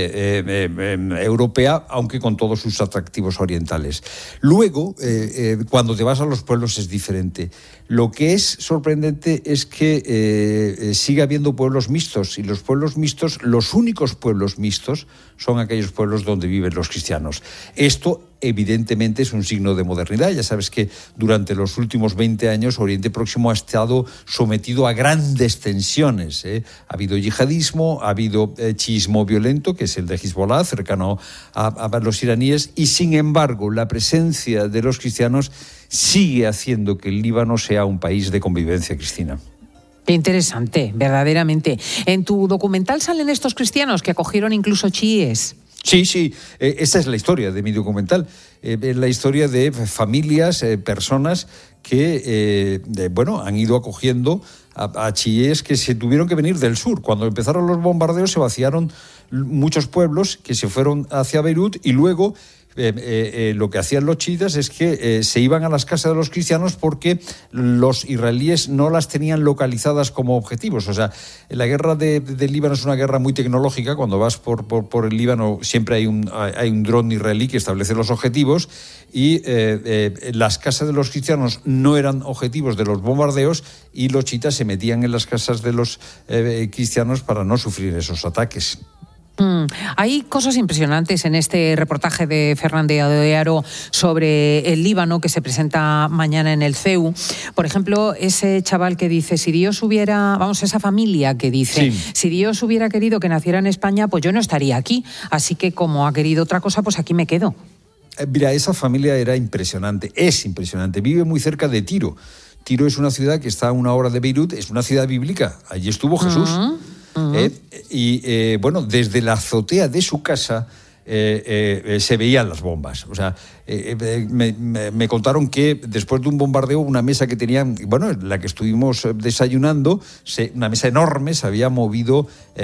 europea, aunque con todos sus atractivos orientales. Luego, cuando te vas a los pueblos es diferente. Lo que es sorprendente es que sigue habiendo pueblos mixtos, y los pueblos mixtos, los únicos pueblos mixtos, son aquellos pueblos donde viven los cristianos. Esto, evidentemente, es un signo de modernidad. Ya sabes que durante los últimos 20 años Oriente Próximo ha estado sometido a grandes tensiones. Ha habido yihadismo, ha habido chiismo violento, que es el de Hezbollah, cercano a los iraníes, y sin embargo la presencia de los cristianos sigue haciendo que el Líbano sea un país de convivencia, Cristina. Qué interesante, verdaderamente. En tu documental salen estos cristianos que acogieron incluso chiíes. Sí, esa es la historia de mi documental. La historia de familias, personas que han ido acogiendo a chiíes que se tuvieron que venir del sur. Cuando empezaron los bombardeos se vaciaron muchos pueblos que se fueron hacia Beirut y luego lo que hacían los chiitas es que se iban a las casas de los cristianos porque los israelíes no las tenían localizadas como objetivos. O sea, la guerra del Líbano es una guerra muy tecnológica. Cuando vas por el Líbano siempre hay un dron israelí que establece los objetivos y las casas de los cristianos no eran objetivos de los bombardeos y los chiitas se metían en las casas de los cristianos para no sufrir esos ataques. Hay cosas impresionantes en este reportaje de Fernando de Aro sobre el Líbano que se presenta mañana en el CEU. Por ejemplo, ese chaval que dice, si Dios hubiera, esa familia que dice, si Dios hubiera querido que naciera en España, pues yo no estaría aquí. Así que como ha querido otra cosa, pues aquí me quedo. Mira, esa familia era impresionante, es impresionante. Vive muy cerca de Tiro. Tiro es una ciudad que está a 1 hora de Beirut, es una ciudad bíblica. Allí estuvo Jesús. Bueno, desde la azotea de su casa se veían las bombas. O sea, me contaron que después de un bombardeo, una mesa que tenían, la que estuvimos desayunando, una mesa enorme, se había movido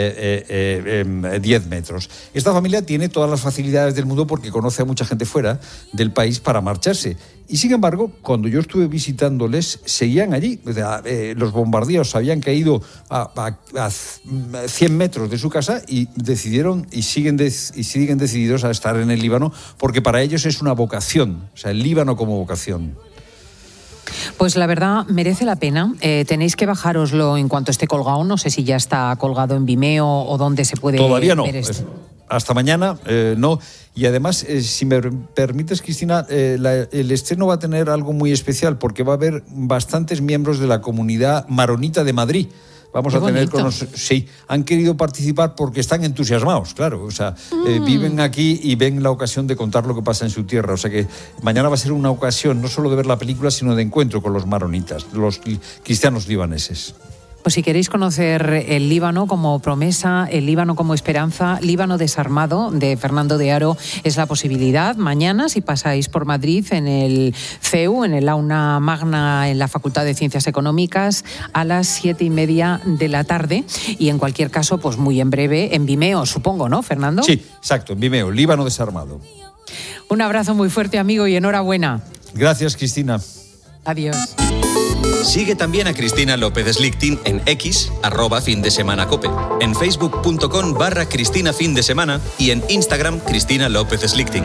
10 metros. Esta familia tiene todas las facilidades del mundo porque conoce a mucha gente fuera del país para marcharse. Y sin embargo, cuando yo estuve visitándoles, seguían allí. Los bombardeos habían caído a 100 metros de su casa y decidieron y siguen decididos a estar en el Líbano porque para ellos es una vocación, o sea, el Líbano como vocación. Pues la verdad merece la pena. Tenéis que bajároslo en cuanto esté colgado. No sé si ya está colgado en Vimeo o dónde se puede Todavía no. ver esto. Hasta mañana no. Y además, si me permites, Cristina, el estreno va a tener algo muy especial porque va a haber bastantes miembros de la comunidad maronita de Madrid. Vamos a tener con nosotros. Sí, han querido participar porque están entusiasmados, claro. O sea, viven aquí y ven la ocasión de contar lo que pasa en su tierra. O sea que mañana va a ser una ocasión no solo de ver la película, sino de encuentro con los maronitas, los cristianos libaneses. Pues si queréis conocer el Líbano como promesa, el Líbano como esperanza, Líbano desarmado, de Fernando de Aro, es la posibilidad. Mañana, si pasáis por Madrid, en el CEU, en el Aula Magna, en la Facultad de Ciencias Económicas, a las 7:30 de la tarde. Y en cualquier caso, pues muy en breve, en Vimeo, supongo, ¿no, Fernando? Sí, exacto, en Vimeo, Líbano desarmado. Un abrazo muy fuerte, amigo, y enhorabuena. Gracias, Cristina. Adiós. Sigue también a Cristina López Slichting en X, @findesemanacope, en facebook.com/Cristina Fin de Semana y en Instagram Cristina López Slichting.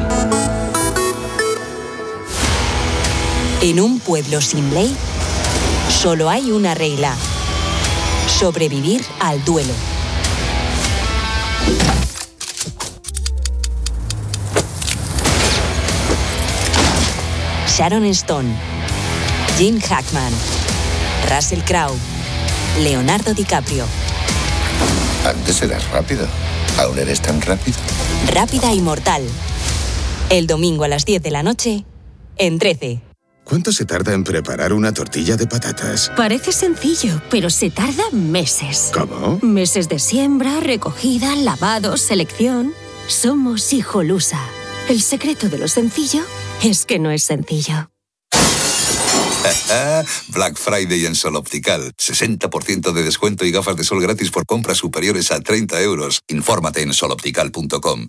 En un pueblo sin ley, solo hay una regla: sobrevivir al duelo. Sharon Stone, Jim Hackman, Russell Crowe, Leonardo DiCaprio. Antes eras rápido. ¿Aún eres tan rápido? Rápida y mortal. El domingo a las 10 de la noche, en 13. ¿Cuánto se tarda en preparar una tortilla de patatas? Parece sencillo, pero se tarda meses. ¿Cómo? Meses de siembra, recogida, lavado, selección. Somos Hijolusa. El secreto de lo sencillo es que no es sencillo. Black Friday en Sol Optical. 60% de descuento y gafas de sol gratis por compras superiores a 30 euros. Infórmate en soloptical.com.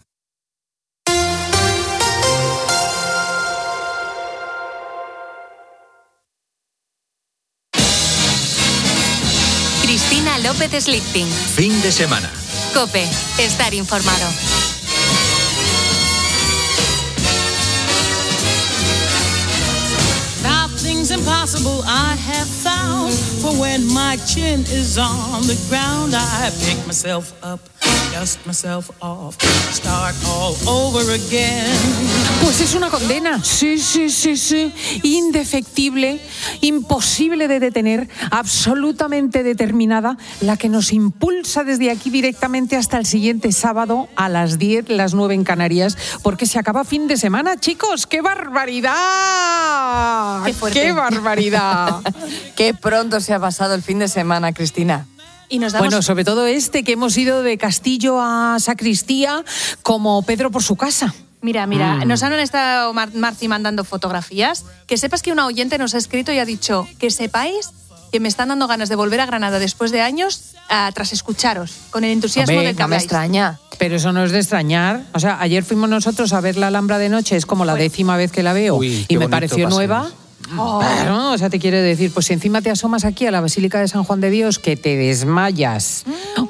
Cristina López Slichting. Fin de semana. COPE. Estar informado. Impossible I have found, for when my chin is on the ground, I pick myself up, dust myself off, start all over again. Pues es una condena, sí, indefectible, imposible de detener, absolutamente determinada, la que nos impulsa desde aquí directamente hasta el siguiente sábado a las 10, las 9 en Canarias, porque se acaba fin de semana, chicos. ¡Qué barbaridad! ¡Qué fuerte! ¡Qué barbaridad! Qué pronto se ha pasado el fin de semana, Cristina. Y nos damos... Bueno, sobre todo que hemos ido de Castillo a Sacristía como Pedro por su casa. Mira, nos han estado Marci mandando fotografías. Que sepas que una oyente nos ha escrito y ha dicho que sepáis que me están dando ganas de volver a Granada después de años tras escucharos, con el entusiasmo Hombre, del que no me habláis. extraña. Pero eso no es de extrañar. O sea, ayer fuimos nosotros a ver la Alhambra de noche, es como la 10ª vez que la veo, Uy, y qué me bonito pareció paseo. nueva. Claro, o sea, te quiere decir, pues si encima te asomas aquí a la Basílica de San Juan de Dios, que te desmayas,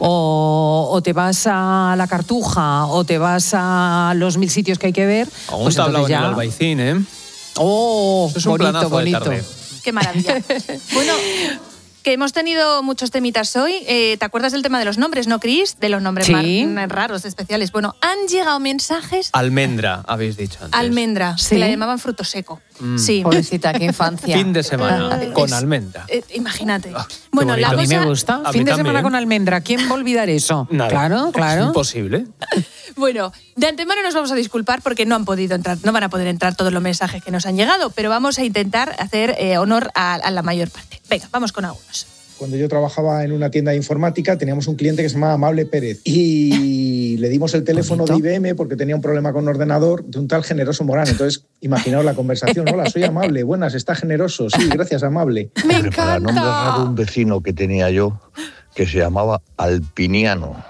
o te vas a la Cartuja, o te vas a los 1000 sitios que hay que ver, Aún pues te ha hablado entonces en el ya... Albaicín, ¿eh? ¡Oh! Eso es un bonito, planazo de bonito. tarde. Qué maravilla. Bueno, que hemos tenido muchos temitas hoy. ¿Te acuerdas del tema de los nombres, no, Cris? De los nombres Sí. más raros, especiales. Bueno, han llegado mensajes. Almendra, habéis dicho antes. Almendra, Sí. que la llamaban fruto seco. Sí. Pobrecita, qué infancia. Fin de semana con es- almendra. Imagínate. Bueno, bonito. la A mí cosa... me gusta. A Fin mí de semana también. con almendra. ¿Quién va a olvidar eso? Nada. Claro, claro. Imposible. Bueno, de antemano nos vamos a disculpar porque no han podido entrar, no van a poder entrar todos los mensajes que nos han llegado, pero vamos a intentar hacer honor a la mayor parte. Venga, vamos con algunos. Cuando yo trabajaba en una tienda de informática teníamos un cliente que se llamaba Amable Pérez y le dimos el teléfono de IBM porque tenía un problema con un ordenador de un tal Generoso Morán. Entonces, imaginaos la conversación. Hola, soy Amable. Buenas, ¿está Generoso? Sí, gracias, Amable. ¡Me Hombre, para encanta! nombrar un vecino que tenía yo que se llamaba Alpiniano.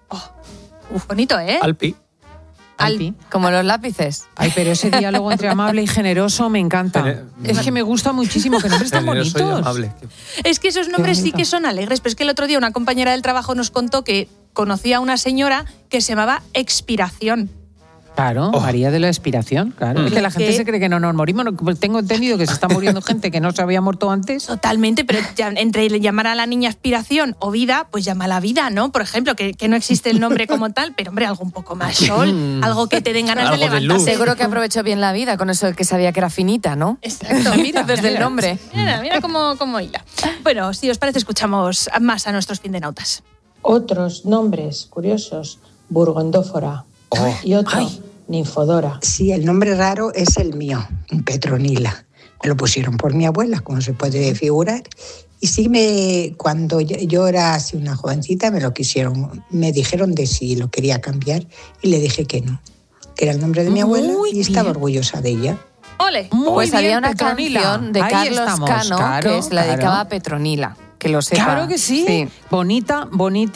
Bonito, ¿eh? Alpi. Alpi. Como los lápices. Ay, pero ese diálogo entre amable y generoso me encanta. Es que me gusta muchísimo, que nombres tan Generoso y bonitos. amable. Es que esos nombres sí bonito. que son alegres, pero es que el otro día una compañera del trabajo nos contó que conocía a una señora que se llamaba Expiración. Claro, María de la Expiración, claro. Es que la gente ¿Qué? se cree que no nos morimos. Pues tengo entendido que se está muriendo gente que no se había muerto antes. Totalmente, pero ya, entre llamar a la niña Aspiración o Vida, pues llama a la vida, ¿no? Por ejemplo, que no existe el nombre como tal, pero hombre, algo un poco más sol, algo que te den ganas de levantarse. Seguro que aprovechó bien la vida con eso de que sabía que era finita, ¿no? Exacto, Mira, desde el nombre. Mira cómo hila. Bueno, si os parece, escuchamos más a nuestros findenautas. Otros nombres curiosos, Burgondófora y otro, Ninfodora. Sí, el nombre raro es el mío, Petronila. Me lo pusieron por mi abuela, como se puede figurar. Y sí, cuando yo era así una jovencita, me dijeron de si lo quería cambiar y le dije que no, que era el nombre de mi abuela y estaba orgullosa de ella. ¡Ole! Pues bien, había una Petronila. canción de Ahí Carlos estamos, Cano claro, que se la claro. dedicaba a Petronila. Que lo sepa. Claro que sí. Bonito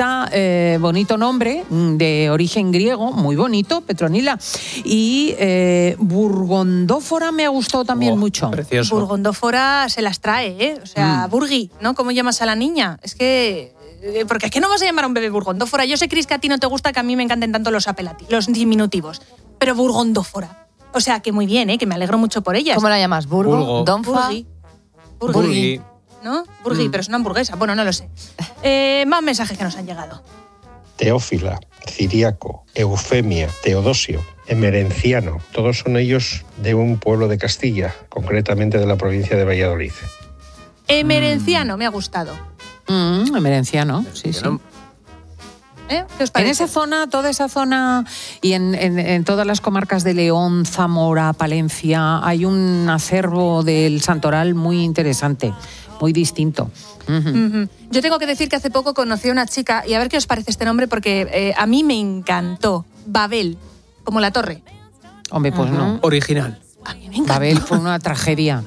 nombre de origen griego, muy bonito, Petronila. Y Burgondófora me ha gustado también mucho. Precioso. Burgondófora se las trae, ¿eh? O sea, Burgui, ¿no? ¿Cómo llamas a la niña? Es que... Porque es que no vas a llamar a un bebé Burgondófora. Yo sé, Cris, que a ti no te gusta que a mí me encanten tanto los diminutivos. Pero Burgondófora. O sea, que muy bien, ¿eh? Que me alegro mucho por ellas. ¿Cómo la llamas? ¿Burgo? ¿Donfa? Burgui. ¿No? Burgui, pero es una hamburguesa. Bueno, no lo sé. Más mensajes que nos han llegado. Teófila, Ciriaco, Eufemia, Teodosio, Emerenciano, todos son ellos de un pueblo de Castilla, concretamente de la provincia de Valladolid. Emerenciano, me ha gustado. Emerenciano, sí, sí. ¿Qué os En parece? esa zona, toda esa zona y en todas las comarcas de León, Zamora, Palencia, hay un acervo del santoral muy interesante, muy distinto. Ujú. Yo tengo que decir que hace poco conocí a una chica, y a ver qué os parece este nombre, porque a mí me encantó. Babel, como la torre. Hombre, pues no. Original. Babel fue una tragedia.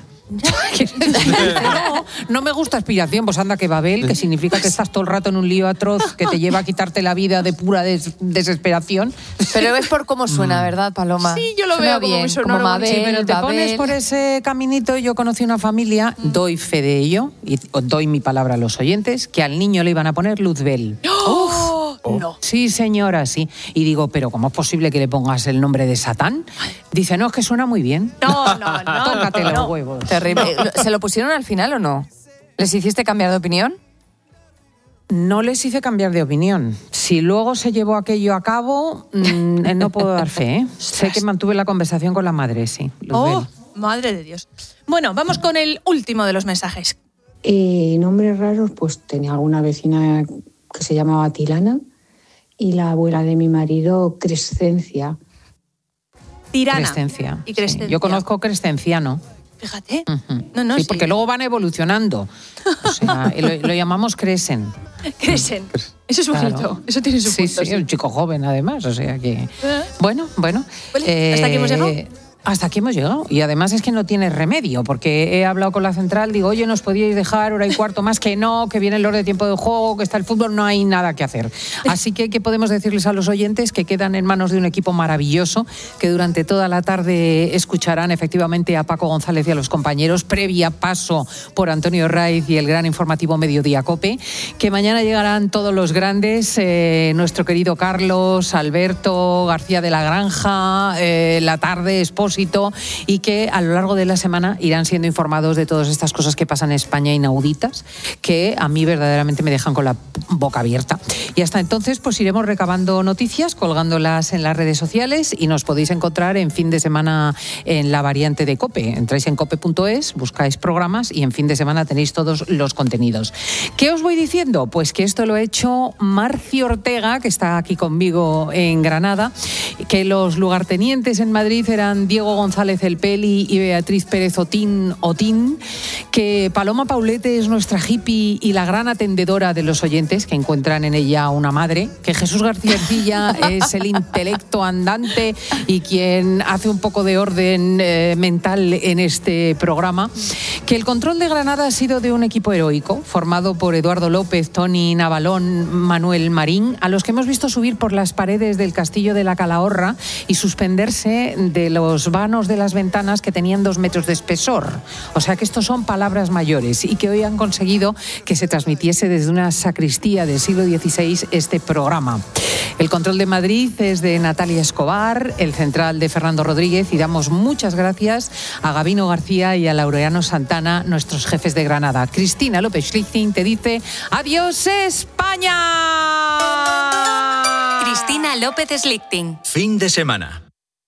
No me gusta Aspiración, pues anda que Babel, que significa que estás todo el rato en un lío atroz que te lleva a quitarte la vida de pura desesperación. Pero es por cómo suena, ¿verdad, Paloma? Sí, yo lo Suena veo como bien, muy sonoro. como Mabel, Sí, pero te Babel. pones por ese caminito. Yo conocí una familia, doy fe de ello, y os doy mi palabra a los oyentes, que al niño le iban a poner Luzbel. No. Sí, señora, sí. Y digo, ¿pero cómo es posible que le pongas el nombre de Satán? Dice, no, es que suena muy bien. No. Tócate los huevos. Terrible. ¿Se lo pusieron al final o no? ¿Les hiciste cambiar de opinión? No les hice cambiar de opinión. Si luego se llevó aquello a cabo, no puedo dar fe, ¿eh? Sé que mantuve la conversación con la madre, sí. Luzbel. Madre de Dios. Bueno, vamos con el último de los mensajes. Nombres raros, pues tenía alguna vecina que se llamaba Tilana y la abuela de mi marido Crescencia. Tirana. Crescencia. Y Crescencia. Yo conozco Crescenciano. Fíjate. Ujú. No, Sí, porque luego van evolucionando. O sea, lo llamamos Cresen. Cresen. Eso es bonito. Claro. Eso tiene su Sí, punto. sí, un chico joven además, o sea que... Bueno. ¿Hasta aquí hemos llegado? Hasta aquí hemos llegado. Y además es que no tiene remedio, porque he hablado con la central, digo, oye, ¿nos podíais dejar hora y cuarto más? Que no, que viene el orden de tiempo de juego, que está el fútbol, no hay nada que hacer. Así que, ¿qué podemos decirles a los oyentes? Que quedan en manos de un equipo maravilloso, que durante toda la tarde escucharán efectivamente a Paco González y a los compañeros, previa paso por Antonio Raiz y el gran informativo Mediodía COPE, que mañana llegarán todos los grandes, nuestro querido Carlos, Alberto, García de la Granja, La Tarde, Espósito, y que a lo largo de la semana irán siendo informados de todas estas cosas que pasan en España inauditas, que a mí verdaderamente me dejan con la boca abierta. Y hasta entonces pues iremos recabando noticias, colgándolas en las redes sociales, y nos podéis encontrar en fin de semana en la variante de COPE. Entráis en cope.es, buscáis programas y en fin de semana tenéis todos los contenidos. ¿Qué os voy diciendo? Pues que esto lo ha hecho Marci Ortega, que está aquí conmigo en Granada, que los lugartenientes en Madrid eran Diego González El Peli y Beatriz Pérez Otín, que Paloma Paulete es nuestra hippie y la gran atendedora de los oyentes, que encuentran en ella una madre, que Jesús García Ercilla es el intelecto andante y quien hace un poco de orden mental en este programa, que el control de Granada ha sido de un equipo heroico, formado por Eduardo López, Tony Navalón, Manuel Marín, a los que hemos visto subir por las paredes del castillo de la Calahorra y suspenderse de los vanos de las ventanas que tenían 2 metros de espesor. O sea que estos son palabras mayores, y que hoy han conseguido que se transmitiese desde una sacristía del siglo XVI este programa. El control de Madrid es de Natalia Escobar, el central de Fernando Rodríguez, y damos muchas gracias a Gabino García y a Laureano Santana, nuestros jefes de Granada. Cristina López-Schlichting te dice ¡adiós, España! Cristina López-Schlichting. Fin de semana.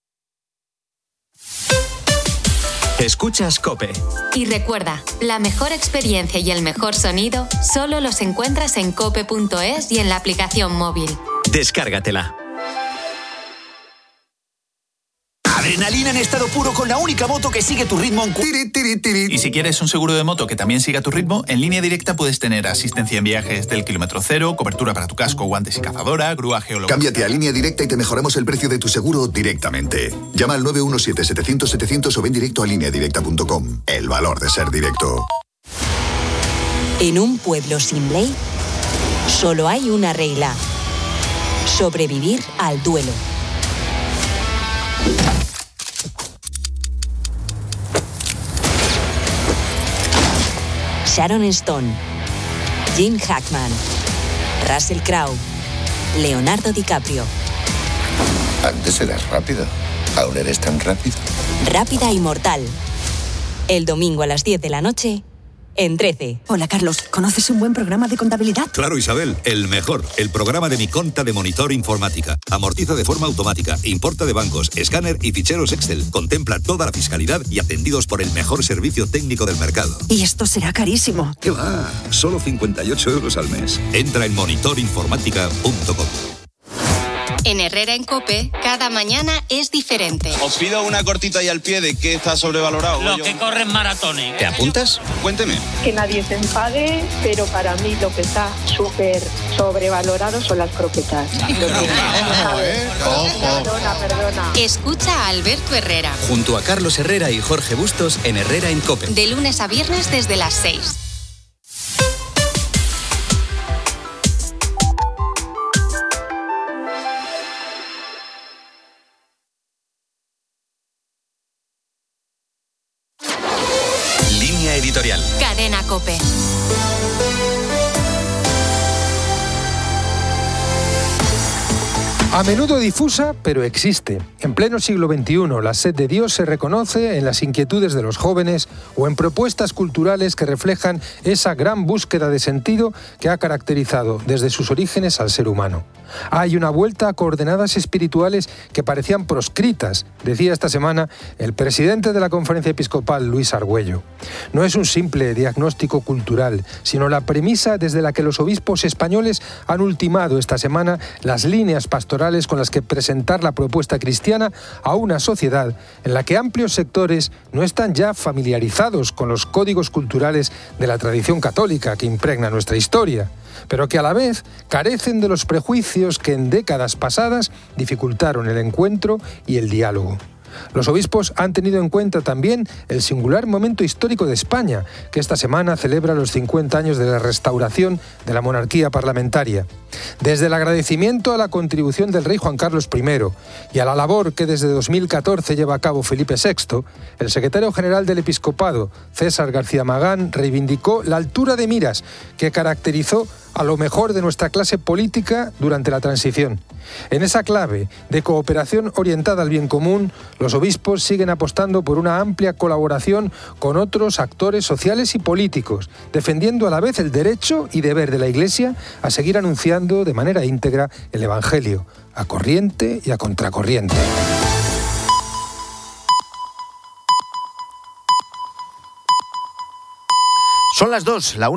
Escuchas COPE. Y recuerda, la mejor experiencia y el mejor sonido solo los encuentras en cope.es y en la aplicación móvil. Descárgatela. Adrenalina en estado puro con la única moto que sigue tu ritmo en... Y si quieres un seguro de moto que también siga tu ritmo, en Línea Directa puedes tener asistencia en viajes del kilómetro cero, cobertura para tu casco, guantes y cazadora, grúa geolocalizada. Cámbiate a Línea Directa y te mejoramos el precio de tu seguro directamente. Llama al 917-700-700 o ven directo a lineadirecta.com. El valor de ser directo. En un pueblo sin ley, solo hay una regla: sobrevivir al duelo. Sharon Stone, Jim Hackman, Russell Crowe, Leonardo DiCaprio. Antes eras rápido, ahora eres tan rápido. Rápida y mortal. El domingo a las 10 de la noche, en 13. Hola, Carlos. ¿Conoces un buen programa de contabilidad? Claro, Isabel. El mejor. El programa de Mi Conta de Monitor Informática. Amortiza de forma automática. Importa de bancos, escáner y ficheros Excel. Contempla toda la fiscalidad y atendidos por el mejor servicio técnico del mercado. Y esto será carísimo. ¿Qué va? Solo 58 euros al mes. Entra en monitorinformática.com. En Herrera en COPE, cada mañana es diferente. Os pido una cortita y al pie de qué está sobrevalorado. Los que corren maratones. ¿Te apuntas? Cuénteme. Que nadie se enfade, pero para mí lo que está súper sobrevalorado son las croquetas. Perdona. Escucha a Alberto Herrera. Junto a Carlos Herrera y Jorge Bustos en Herrera en COPE. De lunes a viernes desde las 6. Editorial. Cadena COPE. A menudo difusa, pero existe. En pleno siglo XXI, la sed de Dios se reconoce en las inquietudes de los jóvenes o en propuestas culturales que reflejan esa gran búsqueda de sentido que ha caracterizado desde sus orígenes al ser humano. Hay una vuelta a coordenadas espirituales que parecían proscritas, decía esta semana el presidente de la Conferencia Episcopal, Luis Argüello. No es un simple diagnóstico cultural, sino la premisa desde la que los obispos españoles han ultimado esta semana las líneas pastorales con las que presentar la propuesta cristiana a una sociedad en la que amplios sectores no están ya familiarizados con los códigos culturales de la tradición católica que impregna nuestra historia, pero que a la vez carecen de los prejuicios que en décadas pasadas dificultaron el encuentro y el diálogo. Los obispos han tenido en cuenta también el singular momento histórico de España, que esta semana celebra los 50 años de la restauración de la monarquía parlamentaria. Desde el agradecimiento a la contribución del rey Juan Carlos I y a la labor que desde 2014 lleva a cabo Felipe VI, el secretario general del Episcopado, César García Magán, reivindicó la altura de miras que caracterizó a lo mejor de nuestra clase política durante la transición. En esa clave de cooperación orientada al bien común, los obispos siguen apostando por una amplia colaboración con otros actores sociales y políticos, defendiendo a la vez el derecho y deber de la Iglesia a seguir anunciando de manera íntegra el Evangelio, a corriente y a contracorriente. Son las 2, la 1.